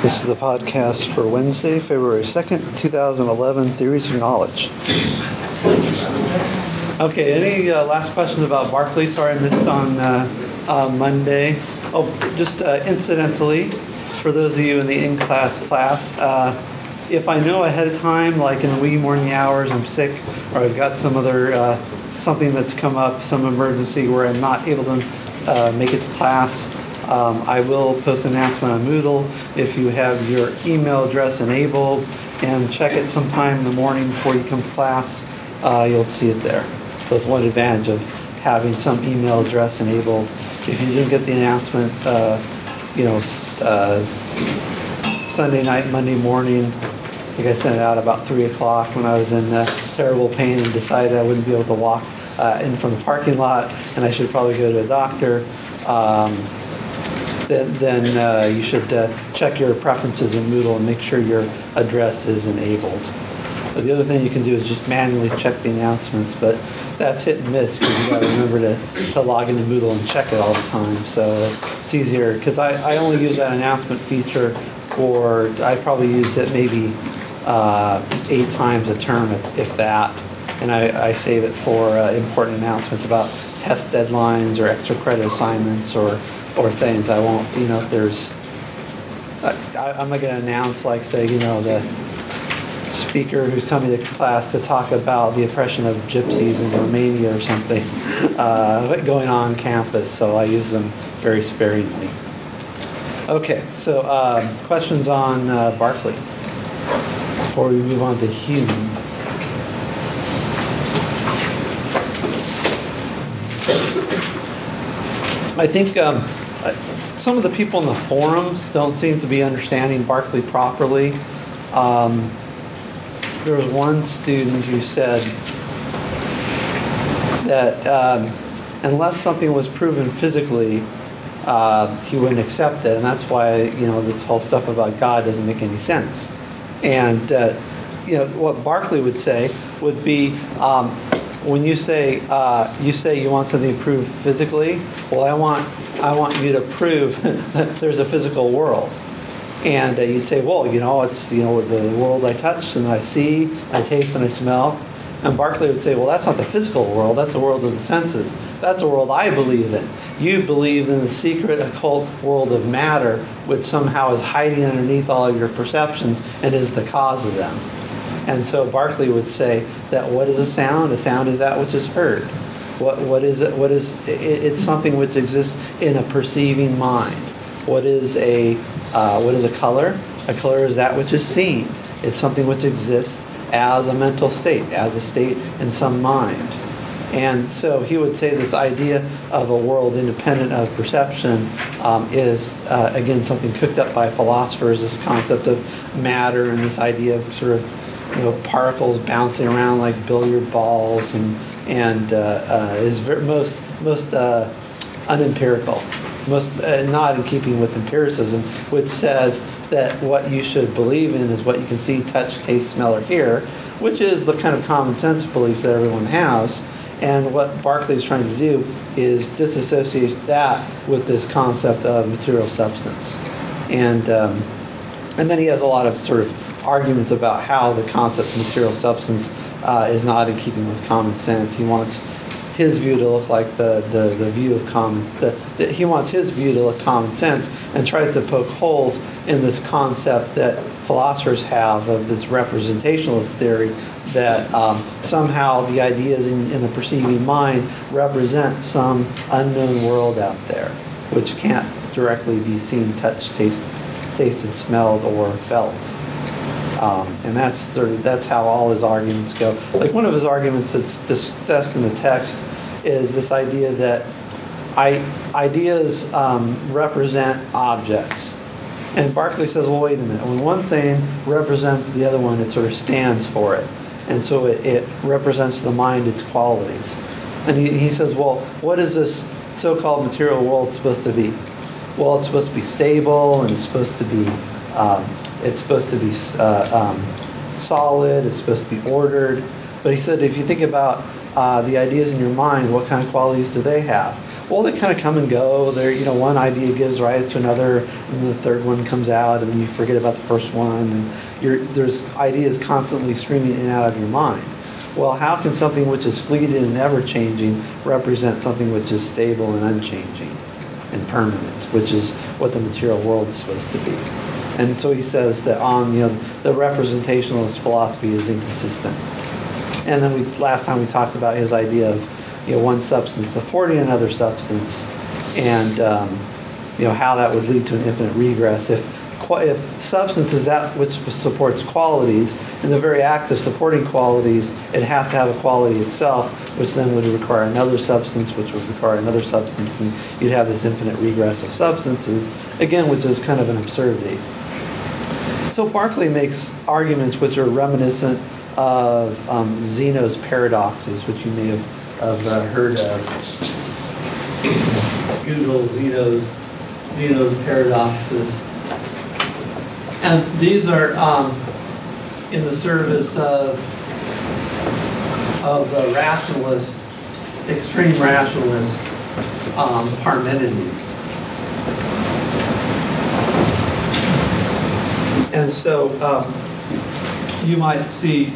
This is the podcast for Wednesday, February 2nd, 2011, Theories of Knowledge. Okay, any last questions about Berkeley? Sorry I missed on Monday. Oh, just incidentally, for those of you in the in-class class, if I know ahead of time, like in the wee morning hours, I'm sick, or I've got some other, something that's come up, some emergency where I'm not able to make it to class, I will post an announcement on Moodle. If you have your email address enabled and check it sometime in the morning before you come to class, you'll see it there. So it's one advantage of having some email address enabled. If you didn't get the announcement, Sunday night, Monday morning, I think I sent it out about 3 o'clock when I was in terrible pain and decided I wouldn't be able to walk in from the parking lot and I should probably go to a doctor. Then you should check your preferences in Moodle and make sure your address is enabled. But the other thing you can do is just manually check the announcements, but that's hit and miss because you got to remember to log into Moodle and check it all the time. So it's easier because I only use that announcement feature for, I probably use it maybe 8 times a term, if that. And I save it for important announcements about test deadlines or extra credit assignments or things. I won't, if there's, I'm not going to announce like the speaker who's coming to class to talk about the oppression of gypsies in Romania or something going on campus. So I use them very sparingly. Okay, so questions on Berkeley before we move on to Hume. I think some of the people in the forums don't seem to be understanding Berkeley properly. There was one student who said that unless something was proven physically, he wouldn't accept it, and that's why this whole stuff about God doesn't make any sense. And what Berkeley would say would be, when you say you want something proved physically, well, I want you to prove that there's a physical world. And you'd say, well, it's the world I touch and I see, I taste and I smell. And Berkeley would say, well, that's not the physical world, that's the world of the senses. That's a world I believe in. You believe in the secret, occult world of matter, which somehow is hiding underneath all of your perceptions and is the cause of them. And so Berkeley would say that what is a sound? A sound is that which is heard. What is it? It's something which exists in a perceiving mind. What is a color? A color is that which is seen. It's something which exists as a mental state, as a state in some mind. And so he would say this idea of a world independent of perception is, again, something cooked up by philosophers, this concept of matter and this idea of sort of particles bouncing around like billiard balls and is most unempirical, most not in keeping with empiricism, which says that what you should believe in is what you can see, touch, taste, smell, or hear, which is the kind of common sense belief that everyone has. And what Berkeley is trying to do is disassociate that with this concept of material substance. And then he has a lot of sort of arguments about how the concept of material substance is not in keeping with common sense. He wants his view to look like the view of he wants his view to look common sense and tries to poke holes in this concept that philosophers have of this representationalist theory that somehow the ideas in the perceiving mind represent some unknown world out there which can't directly be seen, touched, tasted, smelled, or felt. And that's how all his arguments go. Like one of his arguments that's discussed in the text is this idea that ideas represent objects. And Berkeley says, well, wait a minute. When one thing represents the other one, it sort of stands for it. And so it represents the mind its qualities. And he says, well, what is this so-called material world supposed to be? Well, it's supposed to be stable, and it's supposed to be solid, it's supposed to be ordered. But he said if you think about the ideas in your mind, what kind of qualities do they have? Well, they kind of come and go. They're, one idea gives rise to another, and the third one comes out, and then you forget about the first one, and there's ideas constantly streaming in and out of your mind. Well, how can something which is fleeting and ever-changing represent something which is stable and unchanging and permanent, which is what the material world is supposed to be? And so he says that the representationalist philosophy is inconsistent. And then last time we talked about his idea of one substance supporting another substance, and how that would lead to an infinite regress if substance is that which supports qualities, and the very act of supporting qualities, it'd have to have a quality itself, which then would require another substance, which would require another substance, and you'd have this infinite regress of substances, again, which is kind of an absurdity. So Berkeley makes arguments which are reminiscent of Zeno's paradoxes, which you may have heard of. Google Zeno's paradoxes. And these are in the service of the rationalist, extreme rationalist Parmenides. And so you might see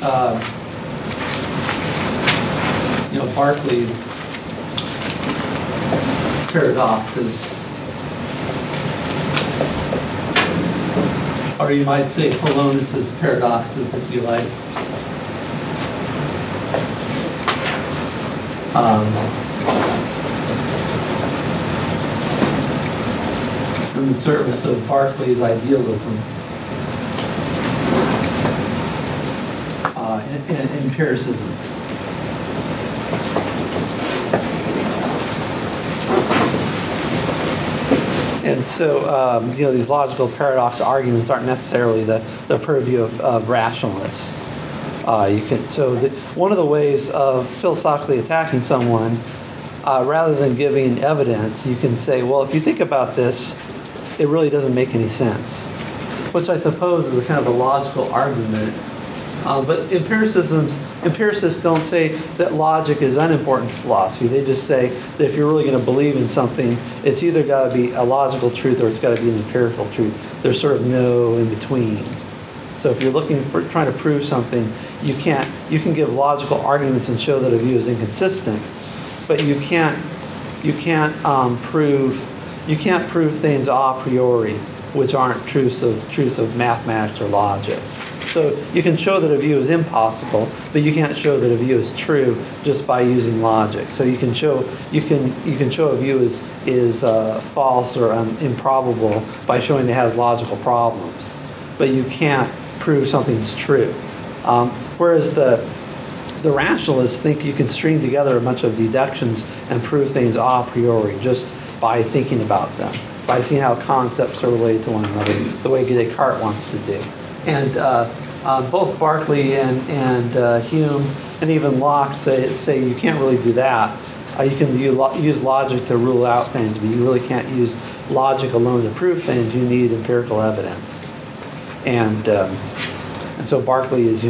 Berkeley's paradoxes, or you might say Polonus' paradoxes, if you like. In the service of Berkeley's idealism, and empiricism. And so, these logical paradox arguments aren't necessarily the purview of rationalists. One of the ways of philosophically attacking someone, rather than giving evidence, you can say, well, if you think about this, it really doesn't make any sense, which I suppose is a kind of a logical argument. But empiricists don't say that logic is unimportant to philosophy. They just say that if you're really going to believe in something, it's either got to be a logical truth or it's got to be an empirical truth. There's sort of no in between. So if you're trying to prove something, you can give logical arguments and show that a view is inconsistent, but you can't prove things a priori, which aren't truths of mathematics or logic. So you can show that a view is impossible, but you can't show that a view is true just by using logic. So you can show a view is false or improbable by showing it has logical problems, but you can't prove something's true. Whereas the rationalists think you can string together a bunch of deductions and prove things a priori just by thinking about them, by seeing how concepts are related to one another, the way Descartes wants to do. And both Berkeley and Hume and even Locke say you can't really do that. You can use logic to rule out things, but you really can't use logic alone to prove things. You need empirical evidence. And so Berkeley is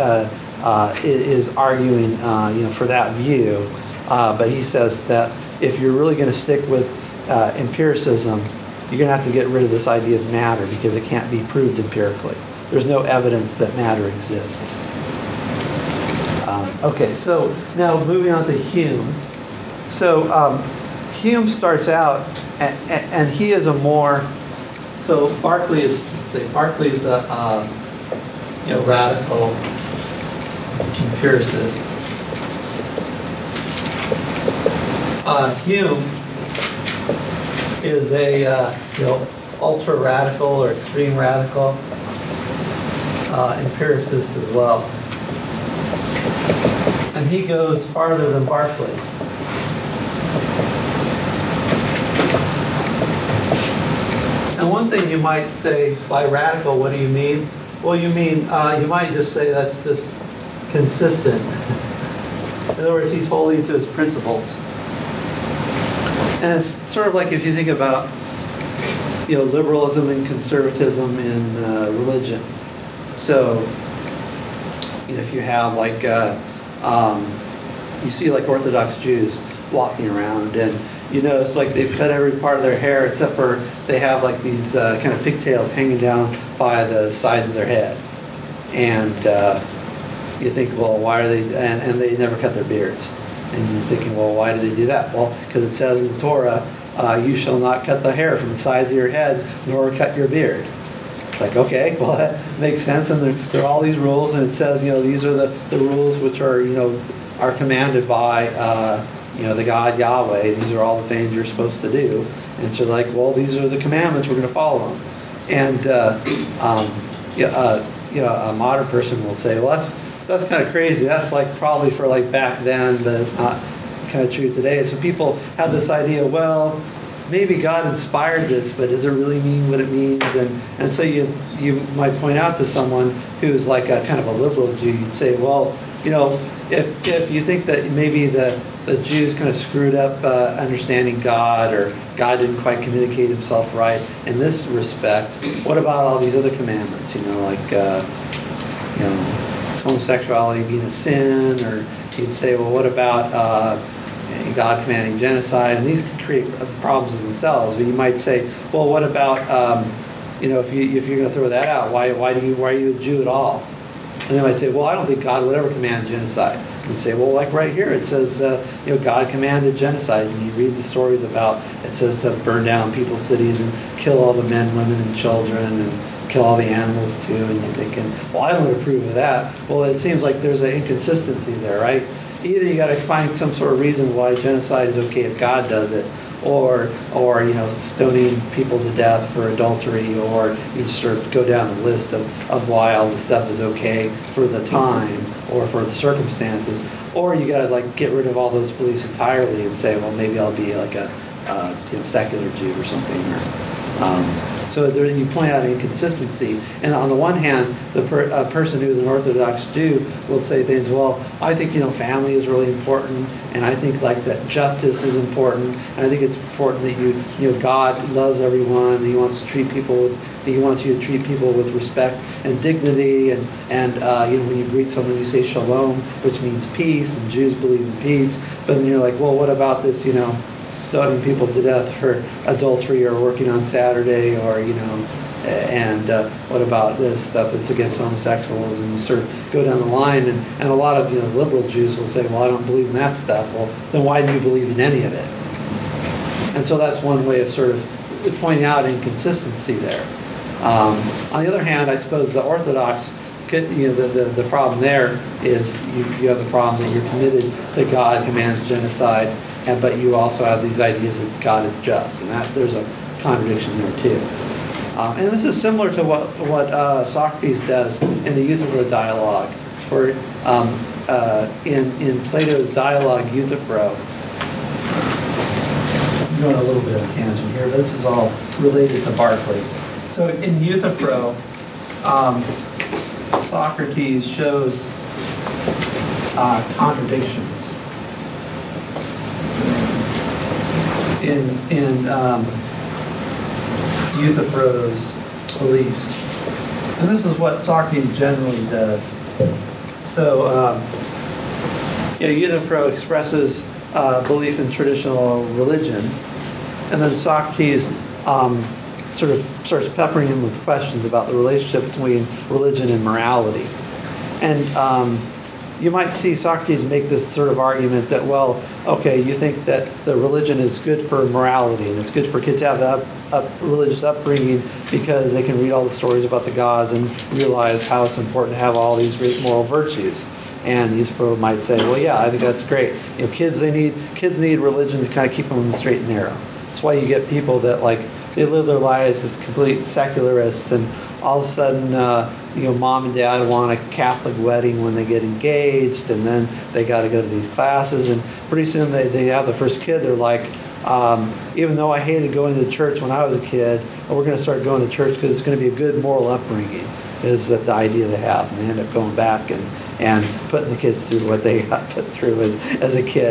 arguing for that view, but he says that if you're really going to stick with empiricism, you're going to have to get rid of this idea of matter because it can't be proved empirically. There's no evidence that matter exists. Okay, so now moving on to Hume. So Hume starts out, and he is a more. So Berkeley is a radical empiricist. Hume is a ultra radical or extreme radical empiricist as well, and he goes farther than Berkeley. And one thing you might say by radical, what do you mean? Well, you might just say that's just consistent. In other words, he's holding to his principles. And it's sort of like if you think about, liberalism and conservatism in religion. So, if you have you see like Orthodox Jews walking around, and you notice like they've cut every part of their hair except for they have like these kind of pigtails hanging down by the sides of their head. And you think, well, why are they, and they never cut their beards. And you're thinking, well, why do they do that? Well, because it says in the Torah, you shall not cut the hair from the sides of your heads, nor cut your beard. It's like, okay, well, that makes sense. And there are all these rules, and it says, these are the rules which are, are commanded by, the God Yahweh. These are all the things you're supposed to do. And so like, well, these are the commandments, we're going to follow them. And, a modern person will say, well, that's kind of crazy. That's like probably for like back then, but it's not kind of true today. So people have this idea, well, maybe God inspired this, but does it really mean what it means? And so you might point out to someone who's like a kind of a liberal Jew, you'd say, well, if you think that maybe the Jews kind of screwed up understanding God, or God didn't quite communicate himself right in this respect, what about all these other commandments? Homosexuality being a sin, or you'd say, well, what about God commanding genocide? And these create problems in themselves. But you might say, well, what about if you're going to throw that out, why are you a Jew at all? And they might say, well, I don't think God would ever command genocide. And you say, well, like right here, it says, God commanded genocide. And you read the stories about, it says to burn down people's cities and kill all the men, women, and children, and kill all the animals too. And you're thinking, well, I don't approve of that. Well, it seems like there's an inconsistency there, right? Either you got to find some sort of reason why genocide is okay if God does it, or stoning people to death for adultery, or you sort of go down the list of why all this stuff is okay for the time or for the circumstances, or you got to like get rid of all those beliefs entirely and say, well, maybe I'll be like a secular Jew or something. So there, you point out inconsistency. And on the one hand, a person who is an Orthodox Jew will say things, well, I think, family is really important, and I think like that justice is important, and I think it's important that God loves everyone, and He wants you to treat people with respect and dignity, and when you greet someone, you say shalom, which means peace, and Jews believe in peace. But then you're like, well, what about this, stoning people to death for adultery or working on Saturday, or and what about this stuff that's against homosexuals? And you sort of go down the line, and a lot of liberal Jews will say, well, I don't believe in that stuff. Well, then why do you believe in any of it? And so that's one way of sort of pointing out inconsistency there. On the other hand, I suppose the Orthodox, the problem there is you have the problem that you're committed that God commands genocide, but you also have these ideas that God is just, and there's a contradiction there too. And this is similar to what Socrates does in the Euthyphro dialogue, where in Plato's dialogue Euthyphro, I'm going a little bit of a tangent here, but this is all related to Berkeley. So in Euthyphro, Socrates shows contradictions in Euthyphro's beliefs. And this is what Socrates generally does. So, Euthyphro expresses belief in traditional religion, and then Socrates sort of starts peppering him with questions about the relationship between religion and morality. And you might see Socrates make this sort of argument that, well, okay, you think that the religion is good for morality, and it's good for kids to have a religious upbringing because they can read all the stories about the gods and realize how it's important to have all these great moral virtues. And Euthyphro might say, well, yeah, I think that's great. Kids need religion to kind of keep them in the straight and narrow. That's why you get people that they live their lives as complete secularists, and all of a sudden, mom and dad want a Catholic wedding when they get engaged, and then they got to go to these classes, and pretty soon they have the first kid. They're like, even though I hated going to church when I was a kid, we're going to start going to church because it's going to be a good moral upbringing, is that the idea they have. And they end up going back and putting the kids through what they got put through as a kid.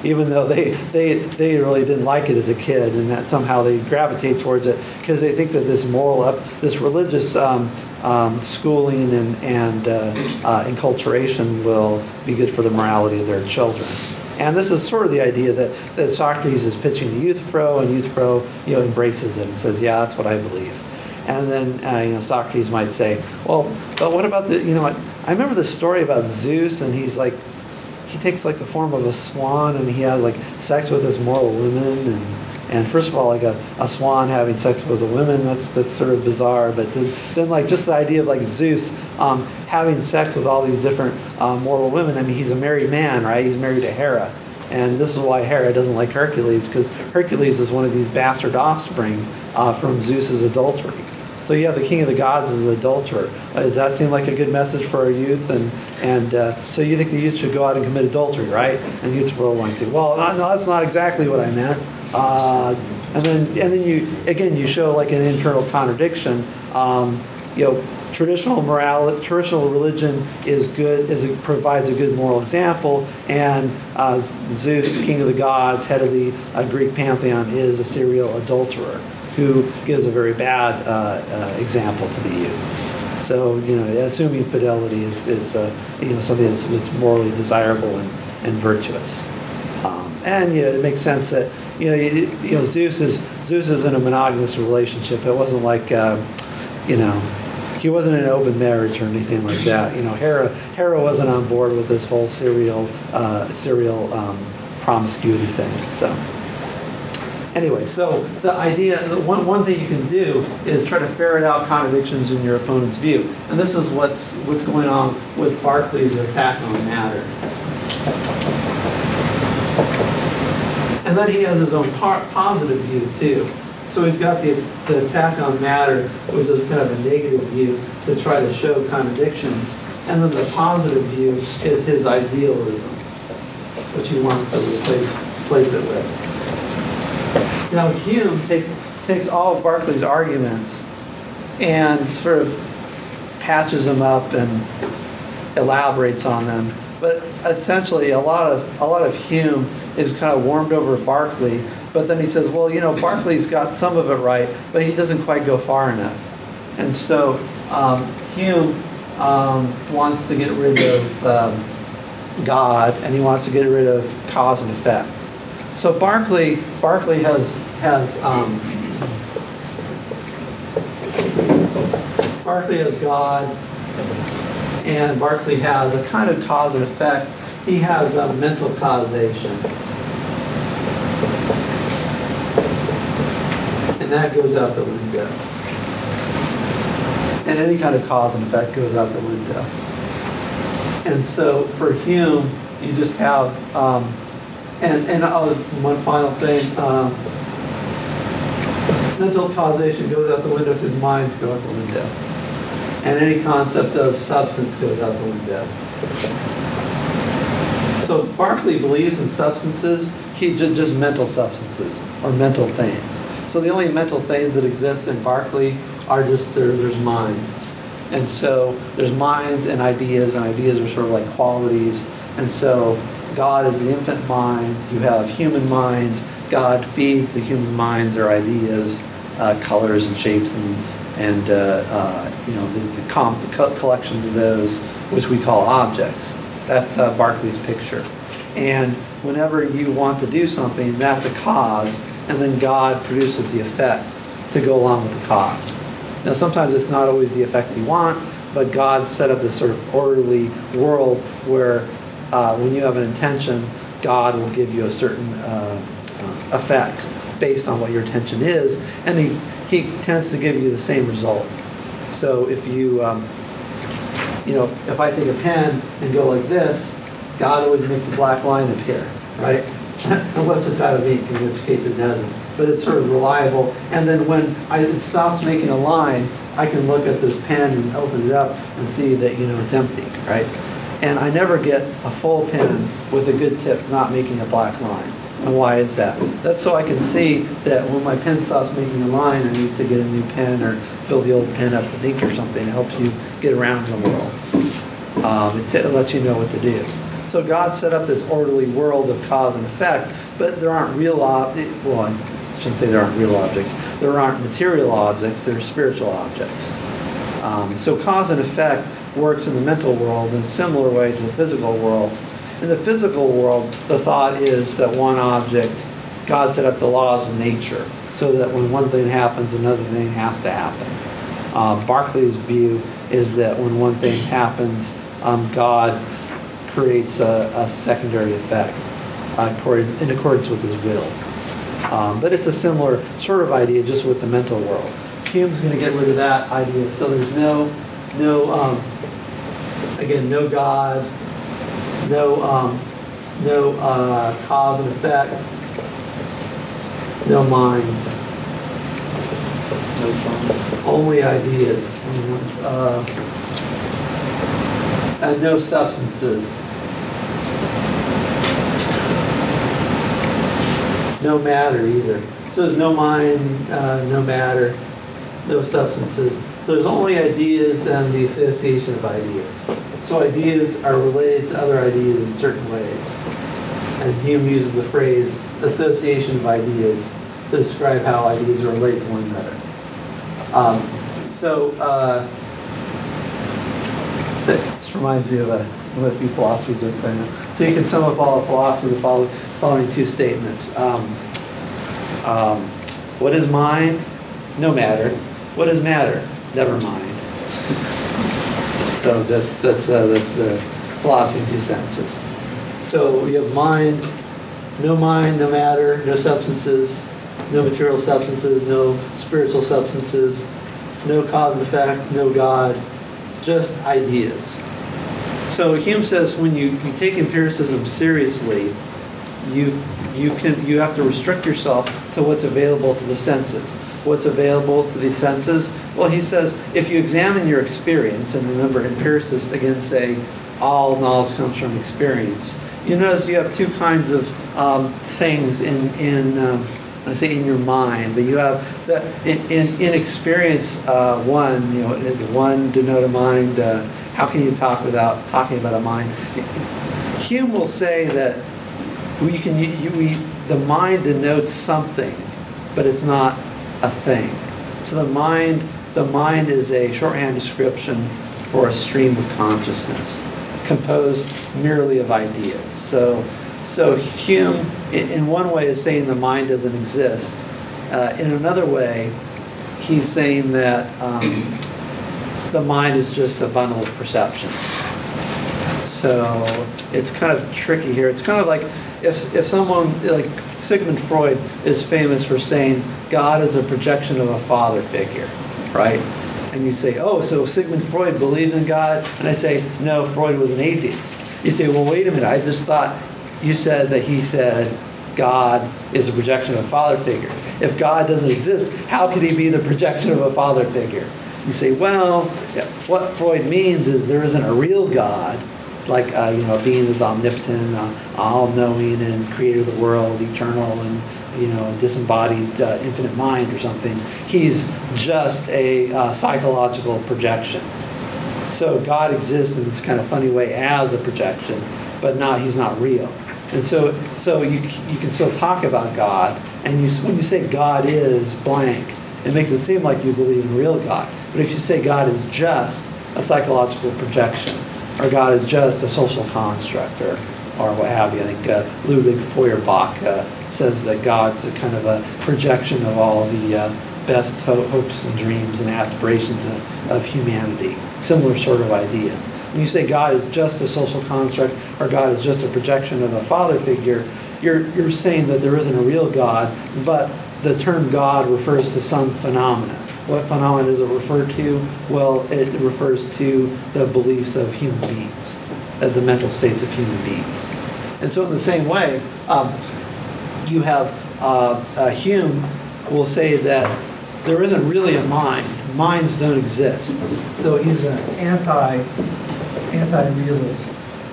even though they really didn't like it as a kid, and that somehow they gravitate towards it because they think that this religious schooling and enculturation will be good for the morality of their children. And this is sort of the idea that Socrates is pitching to Euthyphro, and Euthyphro, embraces it and says, "Yeah, that's what I believe." And then Socrates might say, "Well, but what about the? I remember the story about Zeus, and he takes like the form of a swan, and he has like sex with this mortal woman, and first of all, like a swan having sex with a woman, that's sort of bizarre. But then like just the idea of like Zeus having sex with all these different mortal women. I mean, he's a married man, right? He's married to Hera. And this is why Hera doesn't like Hercules, because Hercules is one of these bastard offspring from Zeus's adultery. So you have the king of the gods as an adulterer. Does that seem like a good message for our youth? And so you think the youth should go out and commit adultery, right? And youth will want to. Well, no, that's not exactly what I meant. And then you show like an internal contradiction. Traditional morality, traditional religion is good, it provides a good moral example, and Zeus, king of the gods, head of the Greek pantheon, is a serial adulterer who gives a very bad example to the youth. So, assuming fidelity is something that's morally desirable and virtuous. And it makes sense that Zeus is in a monogamous relationship. It wasn't like he wasn't in an open marriage or anything like that. Hera wasn't on board with this whole serial promiscuity thing. So anyway, so the idea, one thing you can do is try to ferret out contradictions in your opponent's view, and this is what's going on with Berkeley's attack on matter. And then he has his own positive view too. So he's got the attack on matter, which is kind of a negative view to try to show contradictions. And then the positive view is his idealism, which he wants to replace it with. Now Hume takes all of Berkeley's arguments and sort of patches them up and elaborates on them. But essentially, a lot of Hume is kind of warmed over Berkeley. But then he says, well, Berkeley's got some of it right, but he doesn't quite go far enough. And so Hume wants to get rid of God, and he wants to get rid of cause and effect. So Berkeley has God, and Berkeley has a kind of cause and effect. He has mental causation. And that goes out the window. And any kind of cause and effect goes out the window. And so for Hume, you just have, one final thing, mental causation goes out the window because minds go out the window. And any concept of substance goes out the window. So Berkeley believes in substances, just mental substances or mental things. So the only mental things that exist in Berkeley are just there's minds. And so there's minds and ideas are sort of like qualities. And so God is the infinite mind. You have human minds. God feeds the human minds their ideas, colors and shapes and the collections of those, which we call objects. That's Berkeley's picture. And whenever you want to do something, that's a cause, and then God produces the effect to go along with the cause. Now, sometimes it's not always the effect you want, but God set up this sort of orderly world where when you have an intention, God will give you a certain effect based on what your intention is, and he tends to give you the same result. So if you, if I take a pen and go like this, God always makes a black line appear, right? Unless it's out of ink, in which case it doesn't. But it's sort of reliable. And then when it stops making a line, I can look at this pen and open it up and see that, it's empty, right? And I never get a full pen with a good tip not making a black line. And why is that? That's so I can see that when my pen stops making a line, I need to get a new pen or fill the old pen up with ink or something. It helps you get around in the world. It lets you know what to do. So God set up this orderly world of cause and effect, but there aren't real well, I shouldn't say there aren't real objects. There aren't material objects. They're spiritual objects. So cause and effect works in the mental world in a similar way to the physical world. In the physical world, the thought is that one object, God set up the laws of nature so that when one thing happens, another thing has to happen. Berkeley's view is that when one thing happens, God creates a secondary effect in accordance with his will. But it's a similar sort of idea just with the mental world. Hume's going to get rid of that idea. So there's no God, no cause and effect, no mind, only ideas, and no substances, no matter either. So there's no mind, no matter, no substances. There's only ideas and the association of ideas. So ideas are related to other ideas in certain ways. And Hume uses the phrase association of ideas to describe how ideas are related to one another. This reminds me of what a few philosophers are saying. So you can sum up all of philosophy with the following two statements. What is mind? No matter. What is matter? Never mind. So that's the philosophy in two sentences. So we have mind, no matter, no substances, no material substances, no spiritual substances, no cause and effect, no God, just ideas. So Hume says when you take empiricism seriously, you have to restrict yourself to what's available to the senses. What's available to the senses? Well, he says if you examine your experience, and remember empiricists again say all knowledge comes from experience, you notice you have two kinds of things I say in your mind, but you have in experience. One denote a mind. How can you talk without talking about a mind? Hume will say that the mind denotes something, but it's not a thing. So the mind is a shorthand description for a stream of consciousness, composed merely of ideas. So Hume, in one way, is saying the mind doesn't exist. In another way, he's saying that the mind is just a bundle of perceptions. So it's kind of tricky here. It's kind of like if someone, like Sigmund Freud is famous for saying God is a projection of a father figure, right? And you say, oh, so Sigmund Freud believed in God? And I say, no, Freud was an atheist. You say, well, wait a minute, I just thought you said that he said God is a projection of a father figure. If God doesn't exist, how could he be the projection of a father figure? You say, well, what Freud means is there isn't a real God, like a being that's omnipotent, all-knowing, and creator of the world, eternal, and disembodied infinite mind or something. He's just a psychological projection. So God exists in this kind of funny way as a projection, but he's not real. And so you can still talk about God, and when you say God is blank, it makes it seem like you believe in real God. But if you say God is just a psychological projection, or God is just a social construct, or what have you, I think Ludwig Feuerbach says that God's a kind of a projection of all the best hopes and dreams and aspirations of humanity. Similar sort of idea. When you say God is just a social construct, or God is just a projection of a father figure, you're saying that there isn't a real God, but the term God refers to some phenomenon. What phenomenon does it refer to? Well, it refers to the beliefs of human beings, the mental states of human beings. And so in the same way, you have Hume will say that there isn't really a mind. Minds don't exist. So he's an anti-realist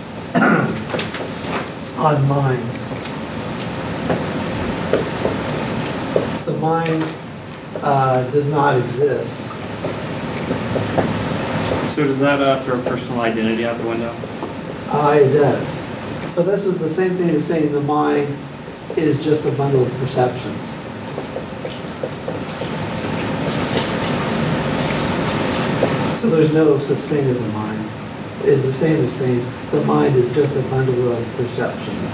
on minds. The mind does not exist. So does that throw personal identity out the window? It does. But this is the same thing as saying the mind is just a bundle of perceptions. So there's no such thing as a mind. It's the same as saying the mind is just a bundle of perceptions.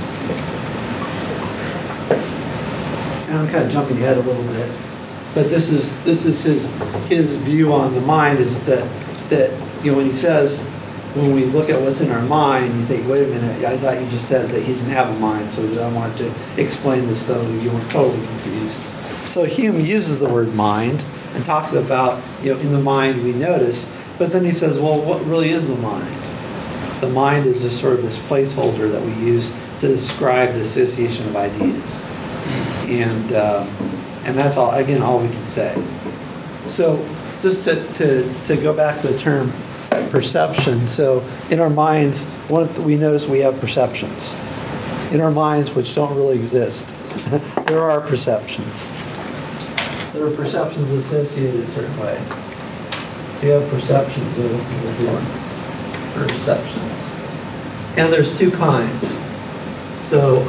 And I'm kind of jumping ahead a little bit, but this is his view on the mind is that when he says, when we look at what's in our mind, you think, wait a minute, I thought you just said that he didn't have a mind, so I wanted to explain this so you weren't totally confused. So Hume uses the word mind and talks about, in the mind we notice, but then he says, well, what really is the mind? The mind is just sort of this placeholder that we use to describe the association of ideas. And that's all, again, all we can say. So just to go back to the term perception. So in our minds, we notice we have perceptions. In our minds, which don't really exist, there are perceptions. There are perceptions associated a certain way. So you have perceptions. So this is what we want. Perceptions. And there's two kinds. So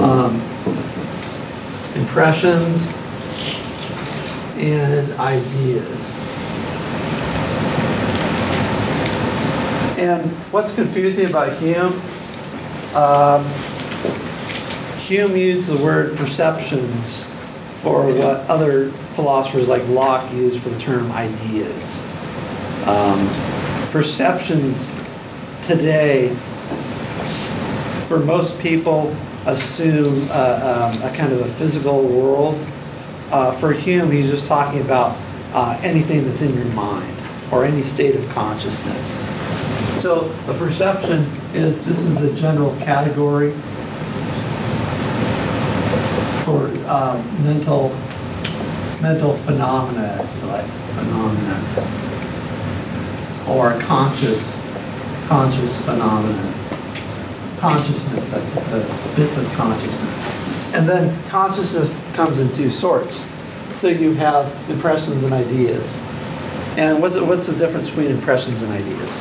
impressions and ideas. And what's confusing about Hume? Hume used the word perceptions for what other philosophers like Locke used for the term ideas. Perceptions today, for most people, assume a kind of a physical world. For Hume, he's just talking about anything that's in your mind or any state of consciousness. So a perception this is the general category for mental phenomena, if you like, or conscious phenomena. Consciousness, I suppose, bits of consciousness. And then consciousness comes in two sorts. So you have impressions and ideas. And what's the difference between impressions and ideas?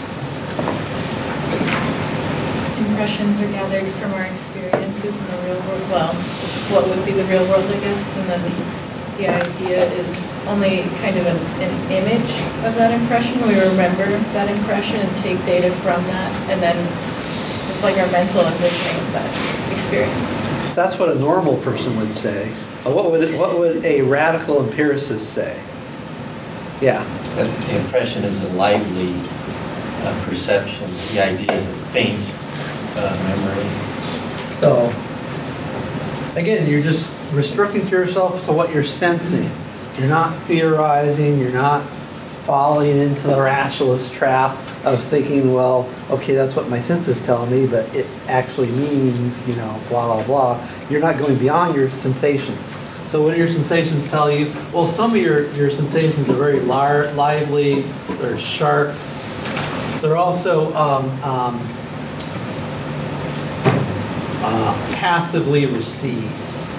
Impressions are gathered from our experiences in the real world. Well, what would be the real world, I guess, and then the idea is only kind of an image of that impression. We remember that impression and take data from that, and then it's like our mental envisioning of that experience. That's what a normal person would say. What would a radical empiricist say? Yeah. But the impression is a lively perception. The idea is a faint memory. So, again, you're just restricting to yourself to what you're sensing. You're not theorizing. You're not falling into the rationalist trap of thinking, well, okay, that's what my senses tell me, but it actually means, blah, blah, blah. You're not going beyond your sensations. So what do your sensations tell you? Well, some of your sensations are very lively, they're sharp. They're also passively received.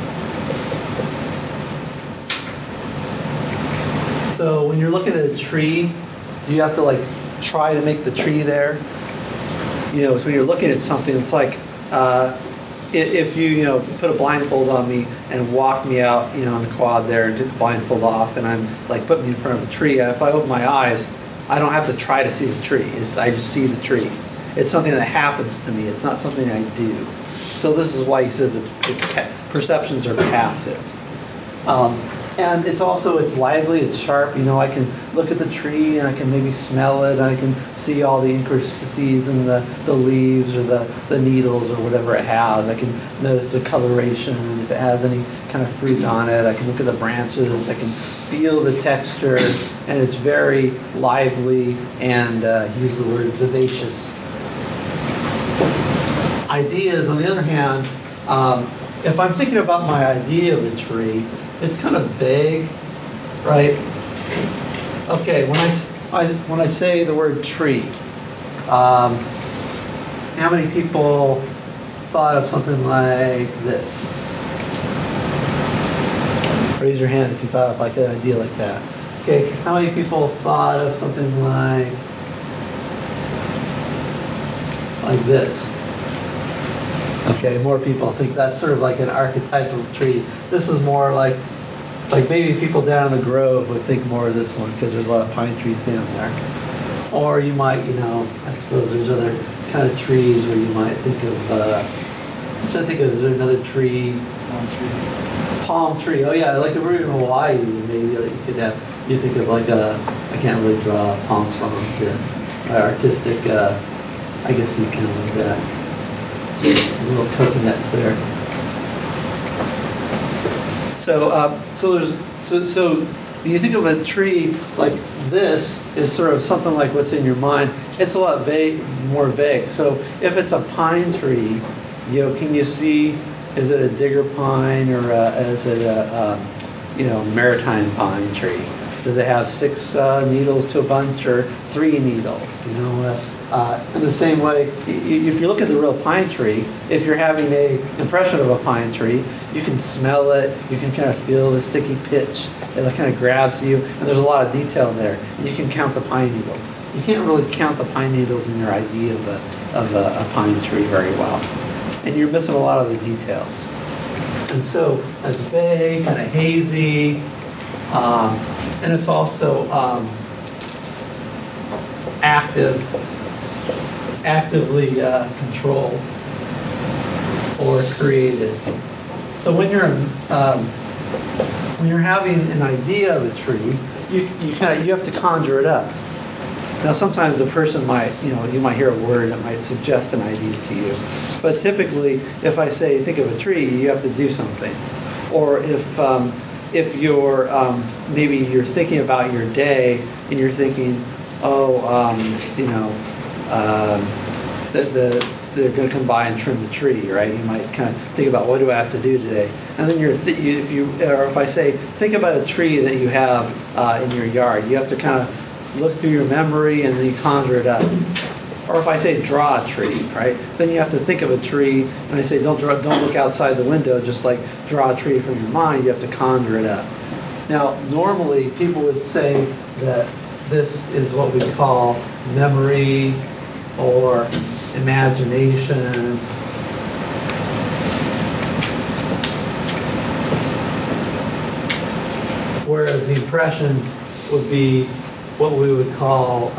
So when you're looking at a tree, you have to try to make the tree there. So when you're looking at something, it's like if you put a blindfold on me and walk me out on the quad there and take the blindfold off, and I'm put me in front of a tree. If I open my eyes, I don't have to try to see the tree. I just see the tree. It's something that happens to me. It's not something I do. So this is why he says that perceptions are passive. And it's lively, it's sharp. I can look at the tree and I can maybe smell it. And I can see all the intricacies in the leaves or the needles or whatever it has. I can notice the coloration, if it has any kind of fruit on it. I can look at the branches. I can feel the texture. And it's very lively and, use the word, vivacious. Ideas, on the other hand, if I'm thinking about my idea of a tree, it's kind of vague, right? Okay, when I say the word tree, how many people thought of something like this? Raise your hand if you thought of an idea like that. Okay, how many people thought of something like this? A Okay, more people think that's sort of like an archetypal tree. This is more like maybe people down in the Grove would think more of this one because there's a lot of pine trees down there. Or you might, I suppose there's other kind of trees where you might think of, I'm trying to think of, is there another tree? Palm tree. Oh yeah, like if we're in Hawaii, maybe you could have, you think of like I can't really draw palm fronds and artistic, I guess you can like that. Little coconuts there. So you think of a tree like this is sort of something like what's in your mind. It's a lot more vague. So if it's a pine tree, can you see? Is it a digger pine or is it a maritime pine tree? Does it have 6 needles to a bunch or 3 needles? In the same way, if you look at the real pine tree, if you're having an impression of a pine tree, you can smell it, you can kind of feel the sticky pitch, it kind of grabs you, and there's a lot of detail there. And you can count the pine needles. You can't really count the pine needles in your idea of a pine tree very well. And you're missing a lot of the details. And so it's vague, kind of hazy, and it's also actively controlled or created. So when you're having an idea of a tree, you have to conjure it up. Now sometimes a person might, you might hear a word that might suggest an idea to you. But typically, if I say think of a tree, you have to do something. Or if you're maybe you're thinking about your day and you're thinking, they're going to come by and trim the tree, right? You might kind of think about what do I have to do today, and then if I say think about a tree that you have in your yard, you have to kind of look through your memory and then you conjure it up. Or if I say draw a tree, right? Then you have to think of a tree, and I say don't look outside the window, just like draw a tree from your mind. You have to conjure it up. Now, normally people would say that this is what we call memory or imagination. Whereas the impressions would be what we would call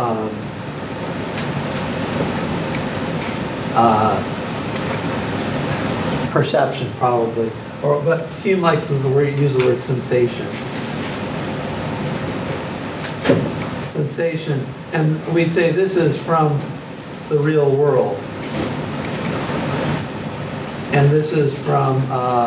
perception, probably. But Hume likes to use the word sensation. Sensation, and we'd say this is from the real world, and this is from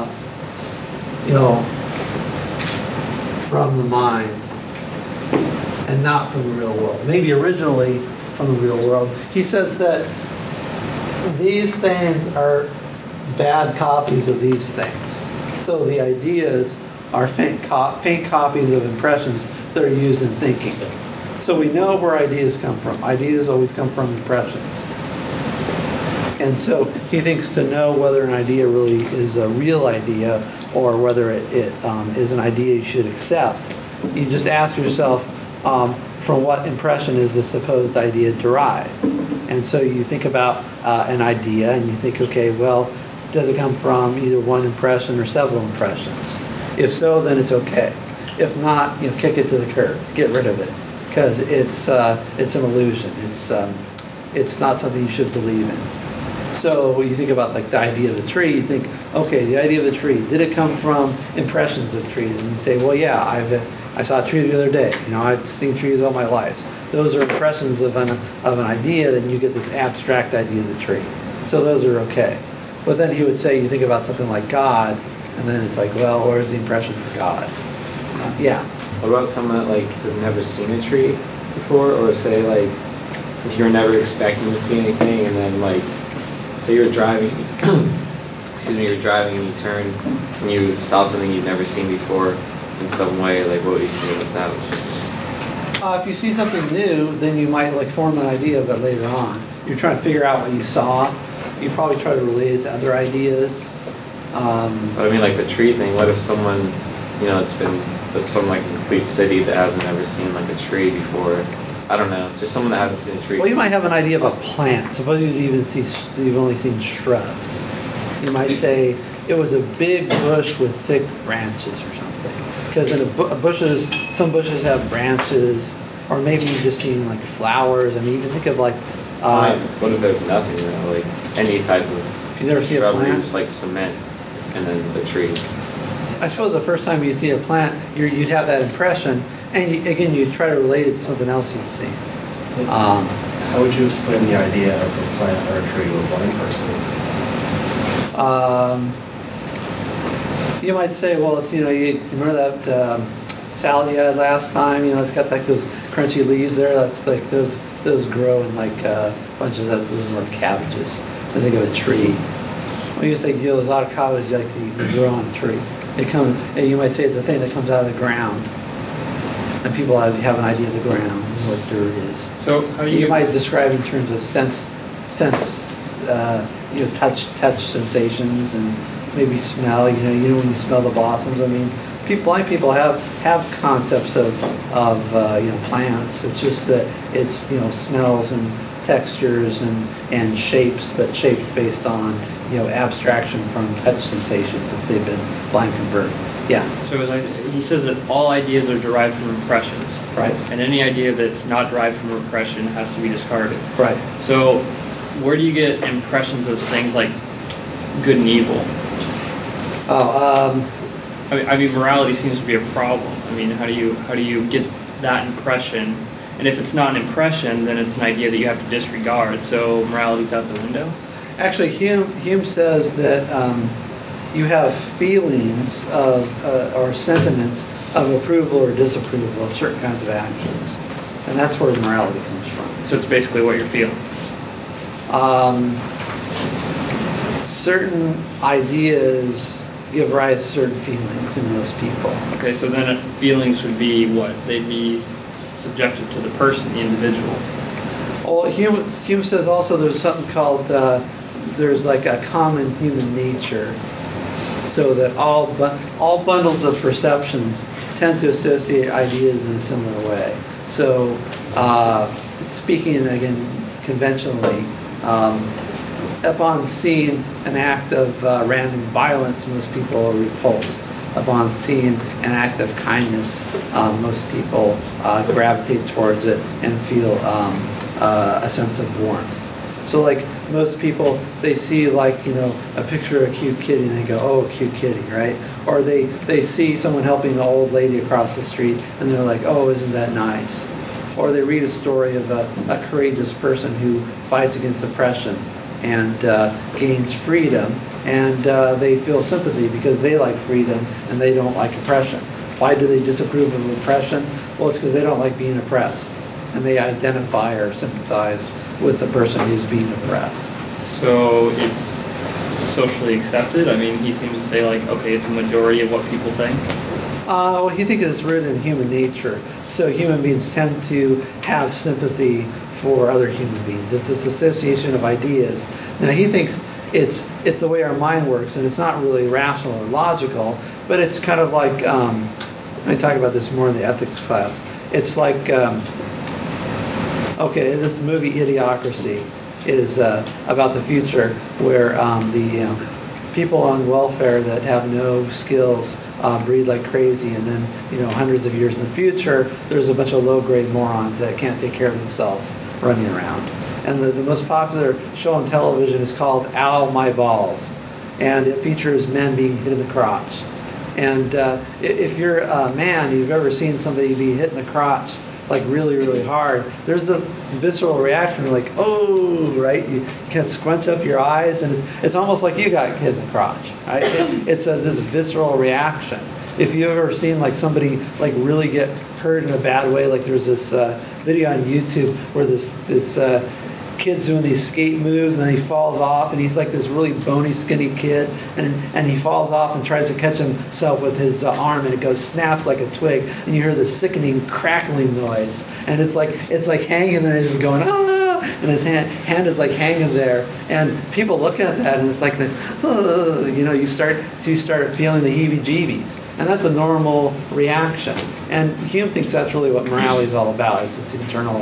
from the mind, and not from the real world. Maybe originally from the real world. He says that these things are bad copies of these things. So the ideas are faint copies of impressions that are used in thinking. So we know where ideas come from. Ideas always come from impressions. And so he thinks to know whether an idea really is a real idea or whether it is an idea you should accept, you just ask yourself, from what impression is this supposed idea derived? And so you think about an idea and you think, okay, well, does it come from either one impression or several impressions? If so, then it's okay. If not, kick it to the curb, get rid of it, because it's an illusion. It's not something you should believe in. So you think about like the idea of the tree. You think, okay, the idea of the tree. Did it come from impressions of trees? And you say, well, yeah, I saw a tree the other day. I've seen trees all my life. Those are impressions of an idea. Then you get this abstract idea of the tree. So those are okay. But then he would say, you think about something like God, and then it's like, well, where's the impression of God? Yeah. What about someone that has never seen a tree before, or say if you're never expecting to see anything, and then say you're driving, you're driving and you turn and you saw something you've never seen before in some way, what would you say with that? If you see something new, then you might form an idea of it later on. You're trying to figure out what you saw. You probably try to relate it to other ideas. But I mean, the tree thing. What if someone, it's from a complete city that hasn't ever seen a tree before? I don't know, just someone that hasn't seen a tree. Well, you might have an idea of a plant. Suppose you've only seen shrubs. You might say it was a big bush with thick branches or something. Because in some bushes have branches, or maybe you've just seen like flowers. I mean, you can think of like. What if there's nothing, like any type of If you never see a shrubbery, plant, just like cement, and then a tree. I suppose the first time you see a plant, you'd have that impression, and again, you try to relate it to something else you'd seen. How would you explain the idea of a plant or a tree to a blind person? You might say, well, it's you remember that salad you had last time? It's got like those crunchy leaves there. That's like those grow in like bunches of those are cabbages. I think of a tree. When you say there's a lot of cabbages like they grow on a tree. And you might say it's a thing that comes out of the ground, and people have an idea of the ground and what dirt is. So how do you might describe in terms of sense, touch sensations and maybe smell. When you smell the blossoms. I mean, blind people have concepts of plants. It's just that it's smells and textures and shapes, but shapes based on abstraction from touch sensations if they've been blind from birth. Yeah. So he says that all ideas are derived from impressions. Right. And any idea that's not derived from impression has to be discarded. Right. So where do you get impressions of things like good and evil? I mean, morality seems to be a problem. I mean, how do you get that impression? And if it's not an impression, then it's an idea that you have to disregard. So morality's out the window? Actually, Hume says that you have feelings of or sentiments of approval or disapproval of certain kinds of actions, and that's where morality comes from. So it's basically what you're feeling. Certain ideas give rise to certain feelings in most people. Okay, so then feelings would be what? They'd be subjective to the person, the individual. Well, Hume says also there's something called there's like a common human nature, so that all bundles of perceptions tend to associate ideas in a similar way. So, speaking again conventionally, upon seeing an act of random violence, most people are repulsed. Upon seeing an act of kindness, most people gravitate towards it and feel a sense of warmth. So like most people, they see like, a picture of a cute kitty and they go, oh, cute kitty, right? Or they see someone helping an old lady across the street and they're like, oh, isn't that nice? Or they read a story of a courageous person who fights against oppression and gains freedom, and they feel sympathy because they like freedom and they don't like oppression. Why do they disapprove of oppression? Well, it's because they don't like being oppressed, and they identify or sympathize with the person who's being oppressed. So it's socially accepted? I mean, he seems to say like, okay, it's a majority of what people think. Well, he thinks it's rooted in human nature. So human beings tend to have sympathy for other human beings. It's this association of ideas. Now he thinks it's the way our mind works, and it's not really rational or logical, but it's kind of like I talk about this more in the ethics class. It's like this movie Idiocracy is about the future where the people on welfare that have no skills breed like crazy, and then hundreds of years in the future there's a bunch of low-grade morons that can't take care of themselves running around. And the most popular show on television is called Ow, My Balls, and it features men being hit in the crotch. And if you're a man, you've ever seen somebody be hit in the crotch like really, really hard, there's this visceral reaction like, oh, right? You can squinch up your eyes, and it's almost like you got hit in the crotch, right? It's this visceral reaction. If you've ever seen like somebody like really get hurt in a bad way, like there's this video on YouTube where this kid's doing these skate moves and then he falls off, and he's like this really bony, skinny kid, and he falls off and tries to catch himself with his arm, and it goes snaps like a twig, and you hear this sickening crackling noise, and it's like hanging there, and he's going and his hand is like hanging there, and people look at that, and it's like you start feeling the heebie-jeebies, and that's a normal reaction. And Hume thinks that's really what morality is all about. It's this internal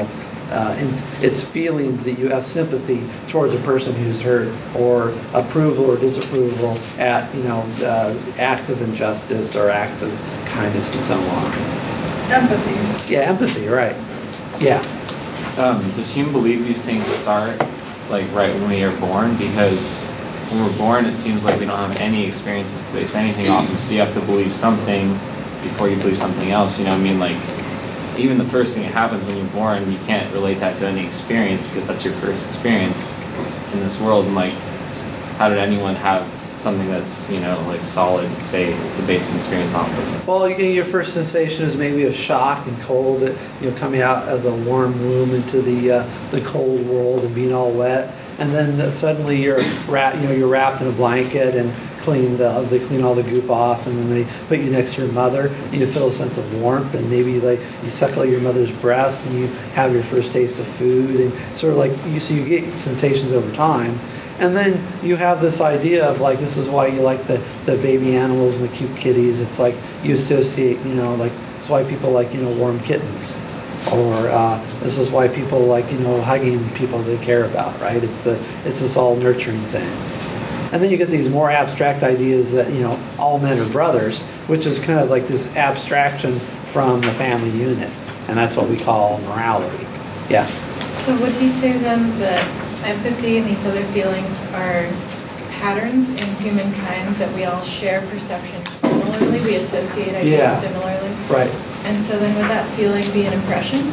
it's feelings that you have sympathy towards a person who's hurt, or approval or disapproval at acts of injustice or acts of kindness and so on. Empathy. Yeah, empathy, right? Yeah. Does Hume believe these things start like right when we are born? Because when we're born, it seems like we don't have any experiences to base anything off of, so you have to believe something before you believe something else. You know what I mean? Like, even the first thing that happens when you're born, you can't relate that to any experience because that's your first experience in this world. And like, how did anyone have something that's, like solid to say the basic experience off of? Well, your first sensation is maybe of shock and cold, coming out of the warm womb into the cold world and being all wet, and then suddenly you're wrapped in a blanket and they clean all the goop off, and then they put you next to your mother, and you feel a sense of warmth, and maybe like you suckle your mother's breast, and you have your first taste of food, and sort of like so you get sensations over time. And then you have this idea of like, this is why you like the baby animals and the cute kitties. It's like you associate, like it's why people like, warm kittens. Or this is why people like, hugging people they care about, right? It's this all nurturing thing. And then you get these more abstract ideas that, all men are brothers, which is kind of like this abstraction from the family unit. And that's what we call morality. Yeah. So would he say then that empathy and these other feelings are patterns in humankind, that we all share perception similarly, we associate ideas similarly? Right. And so then would that feeling be an impression?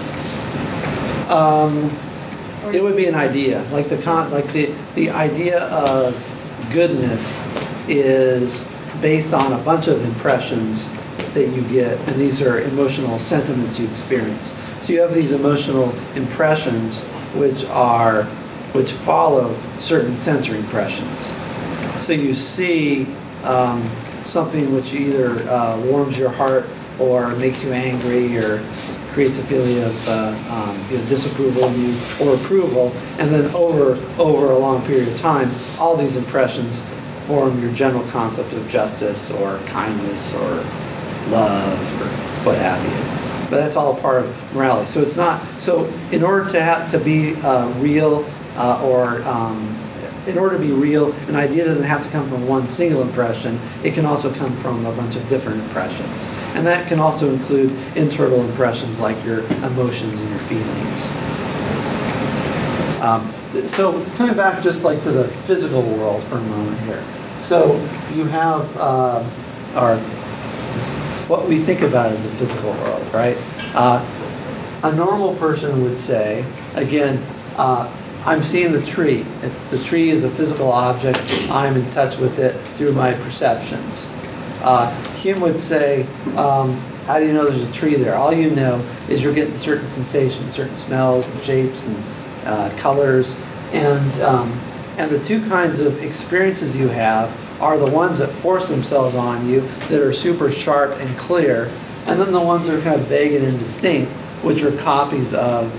It would be an idea. Like the idea of goodness is based on a bunch of impressions that you get, and these are emotional sentiments you experience. So you have these emotional impressions which follow certain sensory impressions. So you see something which either warms your heart or makes you angry or creates a feeling of disapproval or approval, and then over a long period of time, all these impressions form your general concept of justice or kindness or love or what have you. But that's all part of morality. So it's not. So in order to be real, in order to be real, an idea doesn't have to come from one single impression. It can also come from a bunch of different impressions, and that can also include internal impressions like your emotions and your feelings. So coming back just like to the physical world for a moment here. So you have what we think about as the physical world, right? A normal person would say, again, I'm seeing the tree. If the tree is a physical object, I'm in touch with it through my perceptions. Hume would say, how do you know there's a tree there? All you know is you're getting certain sensations, certain smells and shapes and colors. And the two kinds of experiences you have are the ones that force themselves on you, that are super sharp and clear, and then the ones that are kind of vague and indistinct, which are copies of